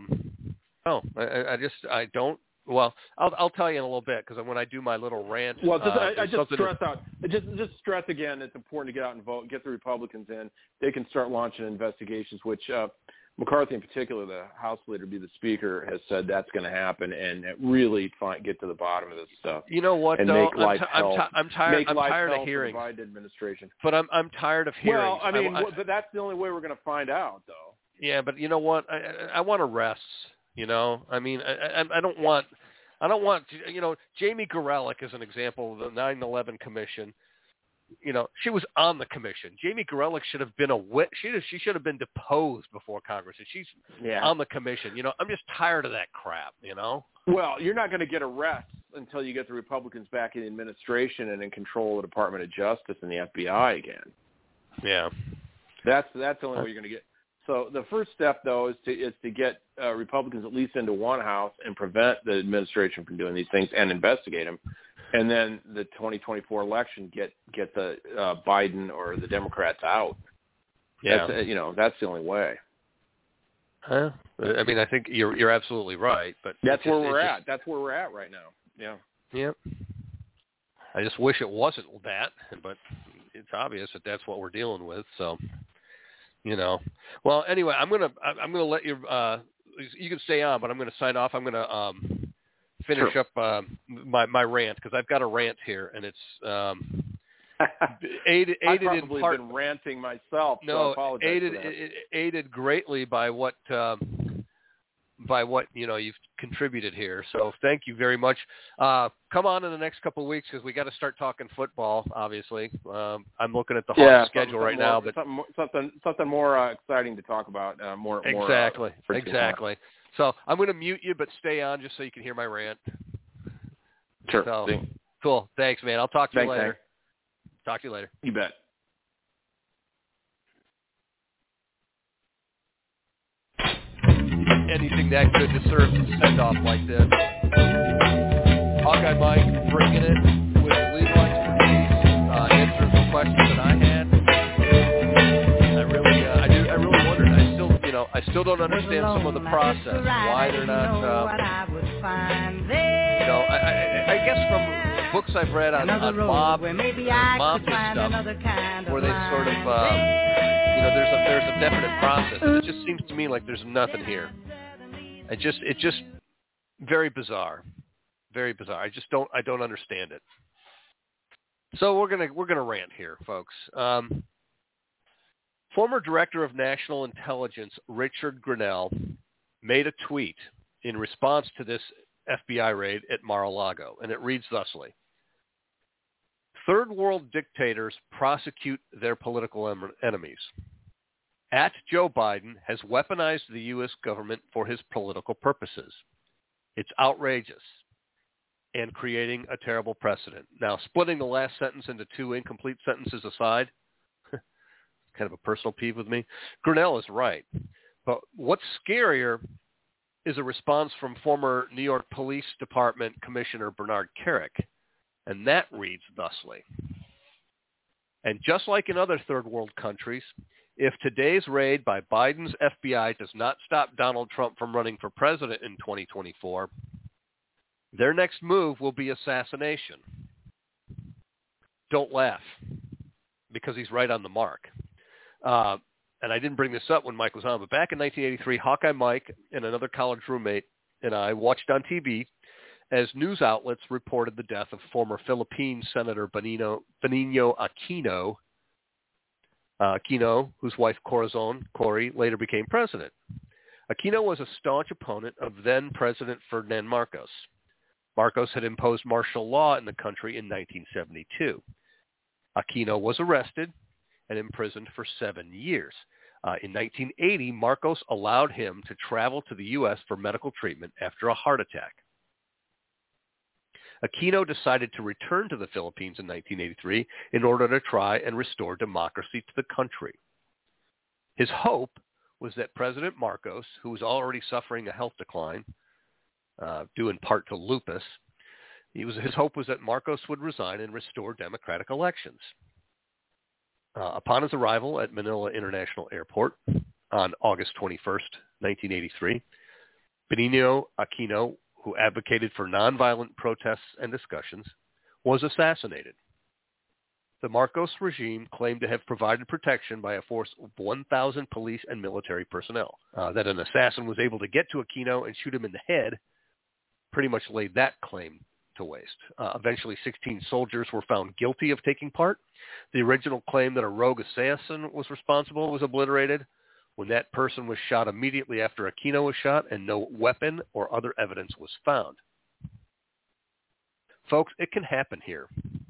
I don't. Well, I'll tell you in a little bit because when I do my little rant. Well, just stress again. It's important to get out and vote, get the Republicans in. They can start launching investigations, which McCarthy in particular, the House Leader, be the Speaker, has said that's going to happen, and really get to the bottom of this stuff. You know what? And though? make life I'm tired of hearing. The Biden administration. But I'm tired of hearing. Well, I mean, but that's the only way we're going to find out, though. Yeah, but you know what? I want arrests. I mean, I don't want. Jamie Gorelick is an example of the 9/11 Commission. She was on the commission. Jamie Gorelick should have been she should have been deposed before Congress, and she's on the commission. I'm just tired of that crap. Well, you're not going to get arrests until you get the Republicans back in the administration and in control of the Department of Justice and the FBI again. Yeah, that's the only way you're going to get. So the first step, though, is to get Republicans at least into one house and prevent the administration from doing these things and investigate them, and then the 2024 election get the Biden or the Democrats out. Yeah, that's the only way. I mean, I think you're absolutely right, but that's where we're at. That's where we're at right now. Yeah. Yep. I just wish it wasn't that, but it's obvious that that's what we're dealing with. So. Well, anyway, I'm gonna let you. You can stay on, but I'm gonna sign off. I'm gonna finish up my rant because I've got a rant here, and it's aided I've in probably part. been ranting myself. So I No, apologize for that. aided greatly by what you've contributed here. So thank you very much. Come on in the next couple of weeks because we got to start talking football. Obviously, I'm looking at the Hawks schedule right now, but something more exciting to talk about. Exactly. So I'm going to mute you, but stay on just so you can hear my rant. Sure. So, cool. Thanks, man. I'll talk to you later. Thanks. Talk to you later. You bet. Anything that good deserves a send-off like this. Hawkeye Mike bringing it with legal expertise, answering some questions that I had. I really wondered. I still don't understand some of the process. Why they're not. I guess from books I've read on Bob Mafia stuff, where they sort of, there's a definite process. And it just seems to me like there's nothing here. It just very bizarre, very bizarre. I don't understand it. So we're gonna rant here, folks. Former Director of National Intelligence Richard Grenell made a tweet in response to this FBI raid at Mar-a-Lago, and it reads thusly: "Third world dictators prosecute their political enemies. Joe Biden has weaponized the U.S. government for his political purposes. It's outrageous and creating a terrible precedent." Now, splitting the last sentence into two incomplete sentences aside, kind of a personal peeve with me, Grenell is right. But what's scarier is a response from former New York Police Department Commissioner Bernard Kerik, and that reads thusly: "And just like in other third world countries, if today's raid by Biden's FBI does not stop Donald Trump from running for president in 2024, their next move will be assassination." Don't laugh, because he's right on the mark. And I didn't bring this up when Mike was on, but back in 1983, Hawkeye Mike and another college roommate and I watched on TV as news outlets reported the death of former Philippine Senator Benigno Aquino, whose wife Cory, later became president. Aquino was a staunch opponent of then-President Ferdinand Marcos. Marcos had imposed martial law in the country in 1972. Aquino was arrested and imprisoned for 7 years. In 1980, Marcos allowed him to travel to the U.S. for medical treatment after a heart attack. Aquino decided to return to the Philippines in 1983 in order to try and restore democracy to the country. His hope was that President Marcos, who was already suffering a health decline, due in part to lupus, his hope was that Marcos would resign and restore democratic elections. Upon his arrival at Manila International Airport on August 21st, 1983, Benigno Aquino, who advocated for nonviolent protests and discussions, was assassinated. The Marcos regime claimed to have provided protection by a force of 1,000 police and military personnel. That an assassin was able to get to Aquino and shoot him in the head pretty much laid that claim to waste. Eventually, 16 soldiers were found guilty of taking part. The original claim that a rogue assassin was responsible was obliterated when that person was shot immediately after Aquino was shot and no weapon or other evidence was found. Folks, it can happen here.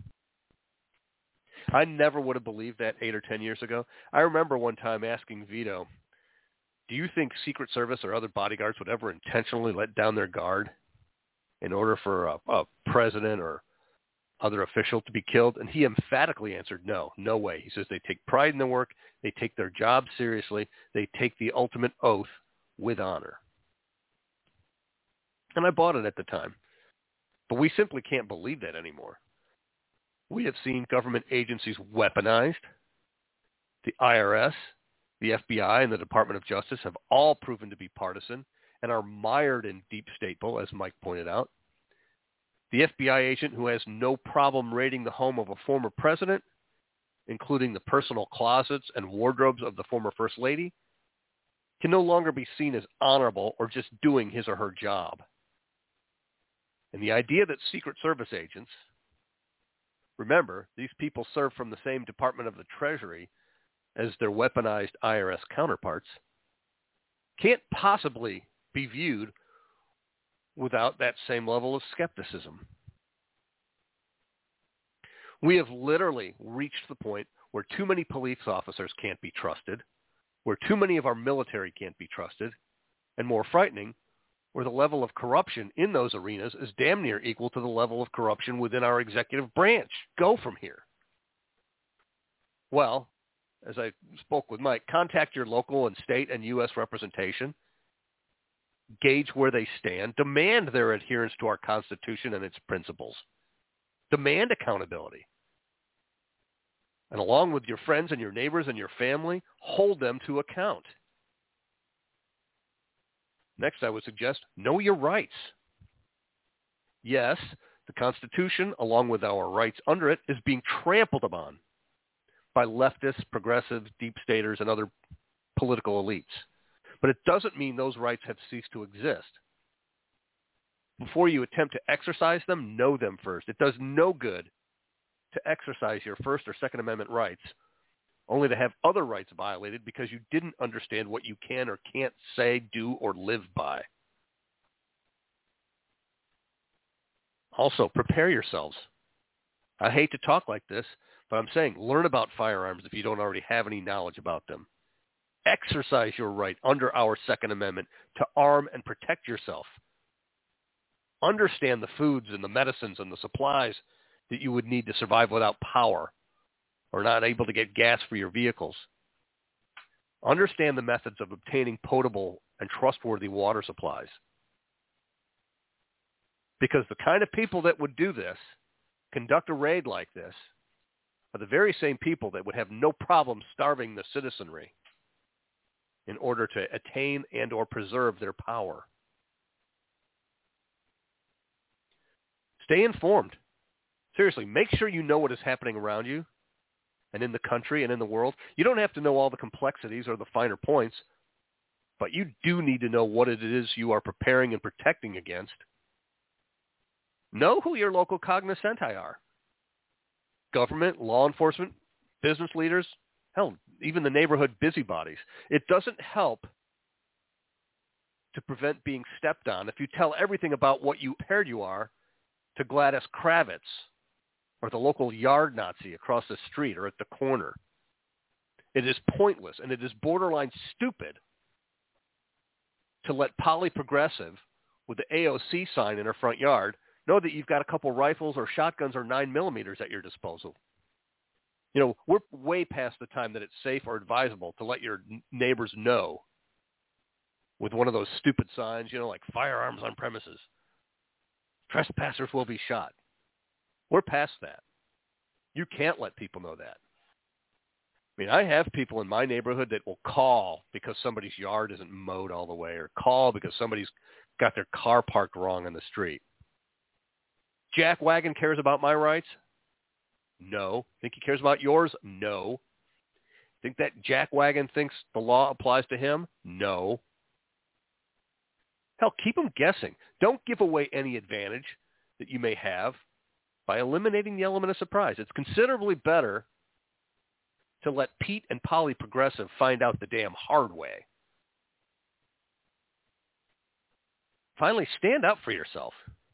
I never would have believed that 8 or 10 years ago. I remember one time asking Vito, do you think Secret Service or other bodyguards would ever intentionally let down their guard in order for a president or other official to be killed? And he emphatically answered, no way. He says they take pride in their work, they take their job seriously, they take the ultimate oath with honor. And I bought it at the time. But we simply can't believe that anymore. We have seen government agencies weaponized. The IRS, the FBI, and the Department of Justice have all proven to be partisan and are mired in deep state bull, as Mike pointed out. The FBI agent who has no problem raiding the home of a former president, including the personal closets and wardrobes of the former First Lady, can no longer be seen as honorable or just doing his or her job. And the idea that Secret Service agents Remember, these people serve from the same Department of the Treasury as their weaponized IRS counterparts, can't possibly be viewed without that same level of skepticism. We have literally reached the point where too many police officers can't be trusted, where too many of our military can't be trusted, and more frightening, where the level of corruption in those arenas is damn near equal to the level of corruption within our executive branch. Go from here. Well, as I spoke with Mike, contact your local and state and U.S. representation, gauge where they stand, demand their adherence to our Constitution and its principles, demand accountability. And along with your friends and your neighbors and your family, hold them to account. Next, I would suggest, know your rights. Yes, the Constitution, along with our rights under it, is being trampled upon by leftists, progressives, deep staters, and other political elites. But it doesn't mean those rights have ceased to exist. Before you attempt to exercise them, know them first. It does no good to exercise your First or Second Amendment rights only to have other rights violated because you didn't understand what you can or can't say, do, or live by. Also, prepare yourselves. I hate to talk like this, but I'm saying learn about firearms if you don't already have any knowledge about them. Exercise your right under our Second Amendment to arm and protect yourself. Understand the foods and the medicines and the supplies that you would need to survive without power or not able to get gas for your vehicles. Understand the methods of obtaining potable and trustworthy water supplies. Because the kind of people that would do this, conduct a raid like this, are the very same people that would have no problem starving the citizenry in order to attain and or preserve their power. Stay informed. Seriously, make sure you know what is happening around you and in the country and in the world. You don't have to know all the complexities or the finer points, but you do need to know what it is you are preparing and protecting against. Know who your local cognoscenti are. Government, law enforcement, business leaders, hell, even the neighborhood busybodies. It doesn't help to prevent being stepped on if you tell everything about what you prepared you are to Gladys Kravitz or the local yard Nazi across the street or at the corner. It is pointless and it is borderline stupid to let Polly Progressive with the AOC sign in her front yard know that you've got a couple rifles or shotguns or 9mm at your disposal. You know, we're way past the time that it's safe or advisable to let your neighbors know with one of those stupid signs, you know, like firearms on premises. Trespassers will be shot. We're past that. You can't let people know that. I mean, I have people in my neighborhood that will call because somebody's yard isn't mowed all the way or call because somebody's got their car parked wrong on the street. Jack Wagon cares about my rights? No. Think he cares about yours? No. Think that Jack Wagon thinks the law applies to him? No. Hell, keep them guessing. Don't give away any advantage that you may have by eliminating the element of surprise. It's considerably better to let Pete and Polly Progressive find out the damn hard way. Finally, stand up for yourself.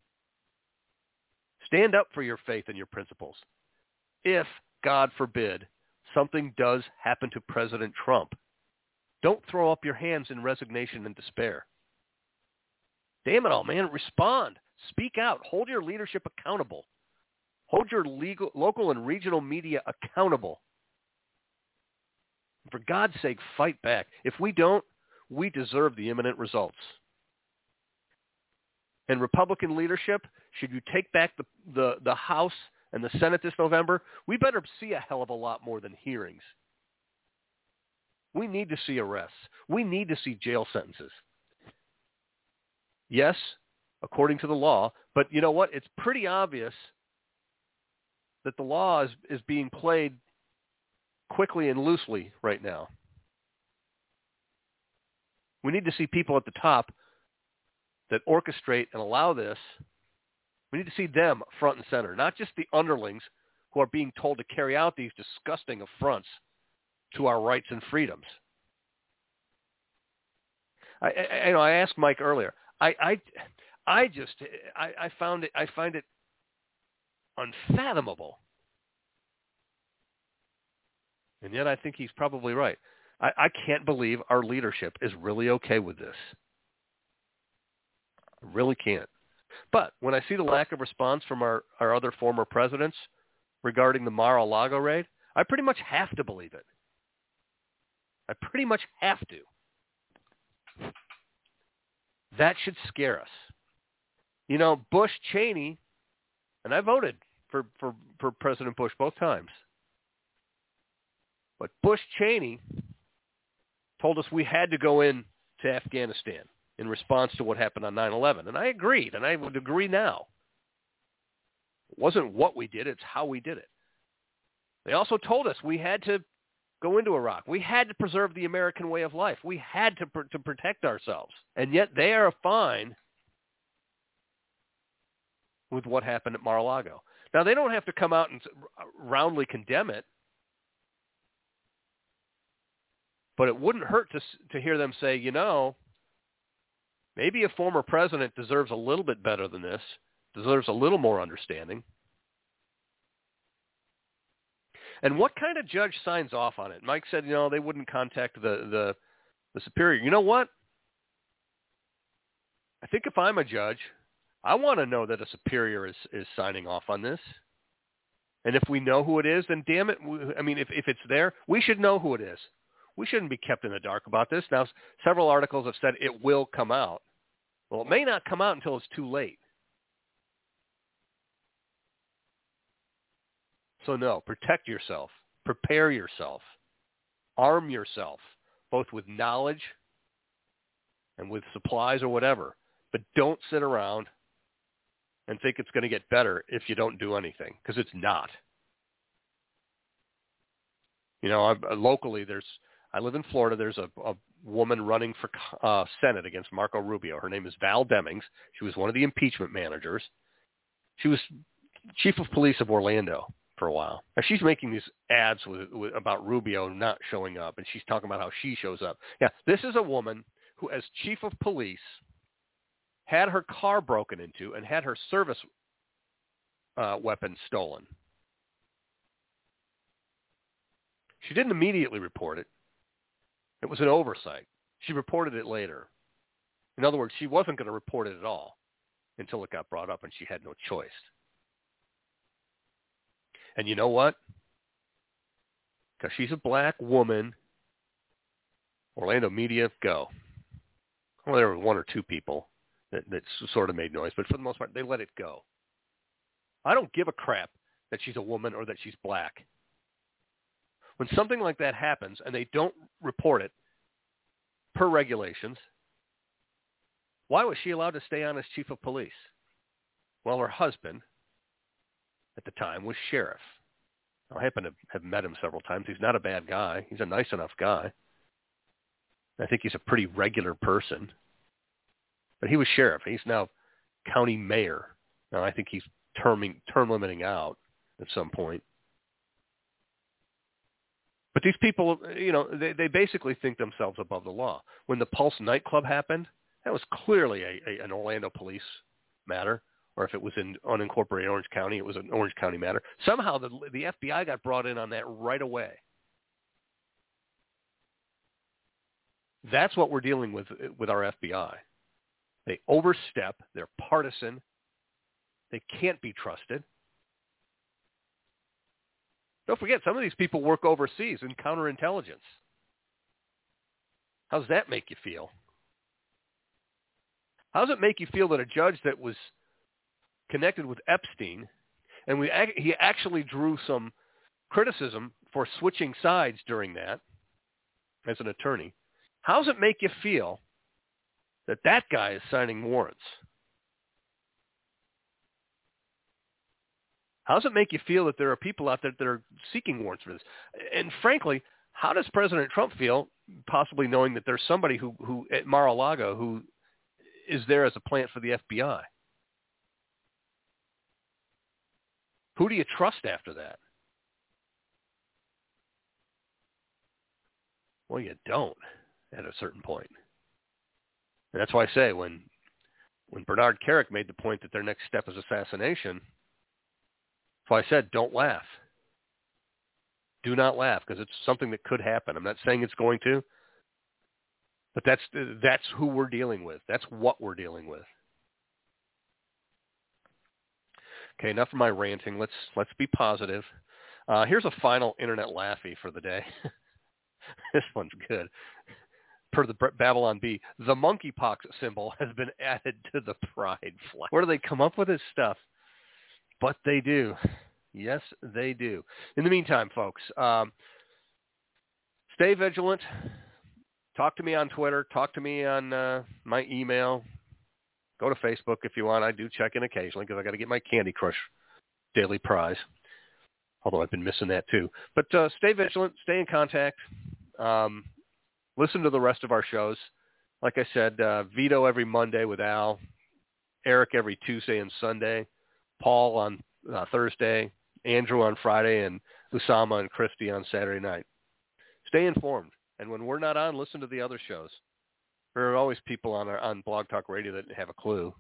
Stand up for your faith and your principles. If, God forbid, something does happen to President Trump, don't throw up your hands in resignation and despair. Damn it all, man. Respond. Speak out. Hold your leadership accountable. Hold your local and regional media accountable. For God's sake, fight back. If we don't, we deserve the imminent results. And Republican leadership, should you take back the House and the Senate this November, we better see a hell of a lot more than hearings. We need to see arrests. We need to see jail sentences. Yes, according to the law, but you know what? It's pretty obvious that the law is being played quickly and loosely right now. We need to see people at the top that orchestrate and allow this. We need to see them front and center, not just the underlings who are being told to carry out these disgusting affronts to our rights and freedoms. I asked Mike earlier. I find it unfathomable, and yet I think he's probably right. I can't believe our leadership is really okay with this. I really can't. But when I see the lack of response from our other former presidents regarding the Mar-a-Lago raid, I pretty much have to believe it. I pretty much have to. That should scare us. You know, Bush, Cheney, and I voted for President Bush both times. But Bush, Cheney told us we had to go in to Afghanistan in response to what happened on 9/11. And I agreed, and I would agree now. It wasn't what we did, it's how we did it. They also told us we had to go into Iraq. We had to preserve the American way of life. We had to protect ourselves. And yet they are fine with what happened at Mar-a-Lago. Now, they don't have to come out and roundly condemn it, but it wouldn't hurt to hear them say, you know, maybe a former president deserves a little bit better than this, deserves a little more understanding. And what kind of judge signs off on it? Mike said, you know, they wouldn't contact the superior. You know what? I think if I'm a judge, I want to know that a superior is signing off on this. And if we know who it is, then damn it, I mean, if it's there, we should know who it is. We shouldn't be kept in the dark about this. Now, several articles have said it will come out. Well, it may not come out until it's too late. So no, protect yourself, prepare yourself, arm yourself, both with knowledge and with supplies or whatever. But don't sit around and think it's going to get better if you don't do anything, because it's not. You know, locally, I live in Florida. There's a woman running for Senate against Marco Rubio. Her name is Val Demings. She was one of the impeachment managers. She was chief of police of Orlando for a while. Now, she's making these ads about Rubio not showing up, and she's talking about how she shows up. Yeah, this is a woman who, as chief of police, had her car broken into and had her service weapon stolen. She didn't immediately report it. It was an oversight. She reported it later. In other words, she wasn't going to report it at all until it got brought up, and she had no choice. And you know what? Because she's a black woman, Orlando media, go. Well, there were one or two people that sort of made noise, but for the most part, they let it go. I don't give a crap that she's a woman or that she's black. When something like that happens and they don't report it per regulations, why was she allowed to stay on as chief of police? Well, her husband at the time was sheriff. I happen to have met him several times. He's not a bad guy. He's a nice enough guy. I think he's a pretty regular person. But he was sheriff. He's now county mayor. Now I think he's term limiting out at some point. But these people, you know, they basically think themselves above the law. When the Pulse nightclub happened, that was clearly an Orlando police matter. Or if it was in unincorporated Orange County, it was an Orange County matter. Somehow the FBI got brought in on that right away. That's what we're dealing with our FBI. They overstep. They're partisan. They can't be trusted. Don't forget, some of these people work overseas in counterintelligence. How does that make you feel? How does it make you feel that a judge that was connected with Epstein, and he actually drew some criticism for switching sides during that as an attorney, how does it make you feel that that guy is signing warrants? How does it make you feel that there are people out there that are seeking warrants for this? And frankly, how does President Trump feel, possibly knowing that there's somebody who at Mar-a-Lago who is there as a plant for the FBI? Who do you trust after that? Well, you don't at a certain point. And that's why I say when Bernard Kerik made the point that their next step is assassination, that's why I said don't laugh. Do not laugh, because it's something that could happen. I'm not saying it's going to, but that's who we're dealing with. That's what we're dealing with. Okay, enough of my ranting. Let's be positive. Here's a final internet laughy for the day. This one's good. Per the Babylon Bee, the monkeypox symbol has been added to the pride flag. Where do they come up with this stuff? But they do. Yes, they do. In the meantime, folks, stay vigilant. Talk to me on Twitter. Talk to me on my email. Go to Facebook if you want. I do check in occasionally because I got to get my Candy Crush daily prize. Although I've been missing that too. But stay vigilant. Stay in contact. Listen to the rest of our shows. Like I said, Vito every Monday with Al. Eric every Tuesday and Sunday. Paul on Thursday. Andrew on Friday. And Usama and Christy on Saturday night. Stay informed. And when we're not on, listen to the other shows. There are always people on Blog Talk Radio that have a clue.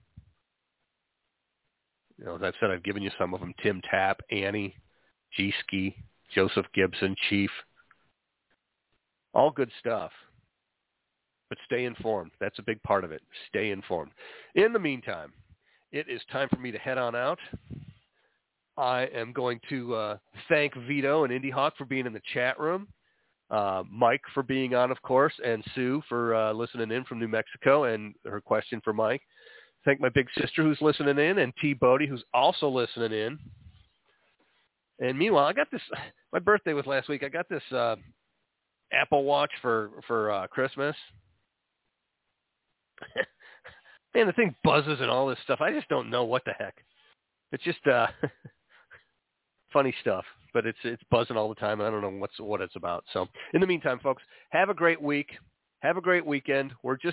You know, as I've said, I've given you some of them. Tim Tapp, Annie, G-Ski, Joseph Gibson, Chief. All good stuff. But stay informed. That's a big part of it. Stay informed. In the meantime, it is time for me to head on out. I am going to thank Vito and Indy Hawk for being in the chat room. Mike for being on, of course, and Sue for listening in from New Mexico and her question for Mike. Thank my big sister who's listening in, and T. Bodie who's also listening in. And meanwhile, I got this. My birthday was last week. I got this Apple Watch for Christmas. Man, the thing buzzes and all this stuff. I just don't know what the heck. It's just funny stuff, but it's buzzing all the time. I don't know what it's about. So, in the meantime, folks, have a great week. Have a great weekend. We're just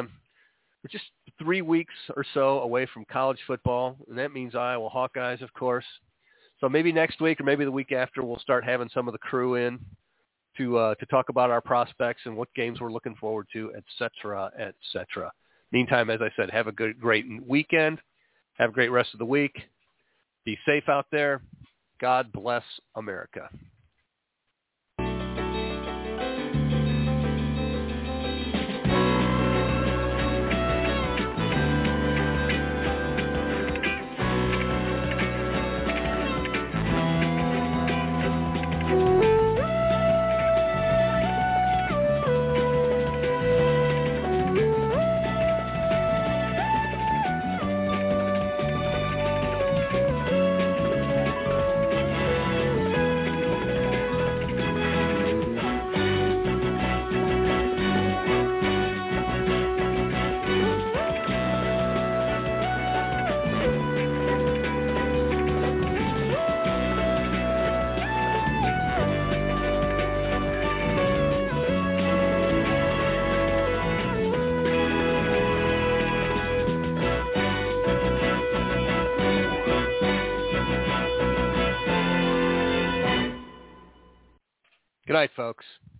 3 weeks or so away from college football, and that means Iowa Hawkeyes, of course. So maybe next week or maybe the week after, we'll start having some of the crew in to talk about our prospects and what games we're looking forward to, et cetera, et cetera. Meantime, as I said, have a great weekend. Have a great rest of the week. Be safe out there. God bless America. Good night, folks.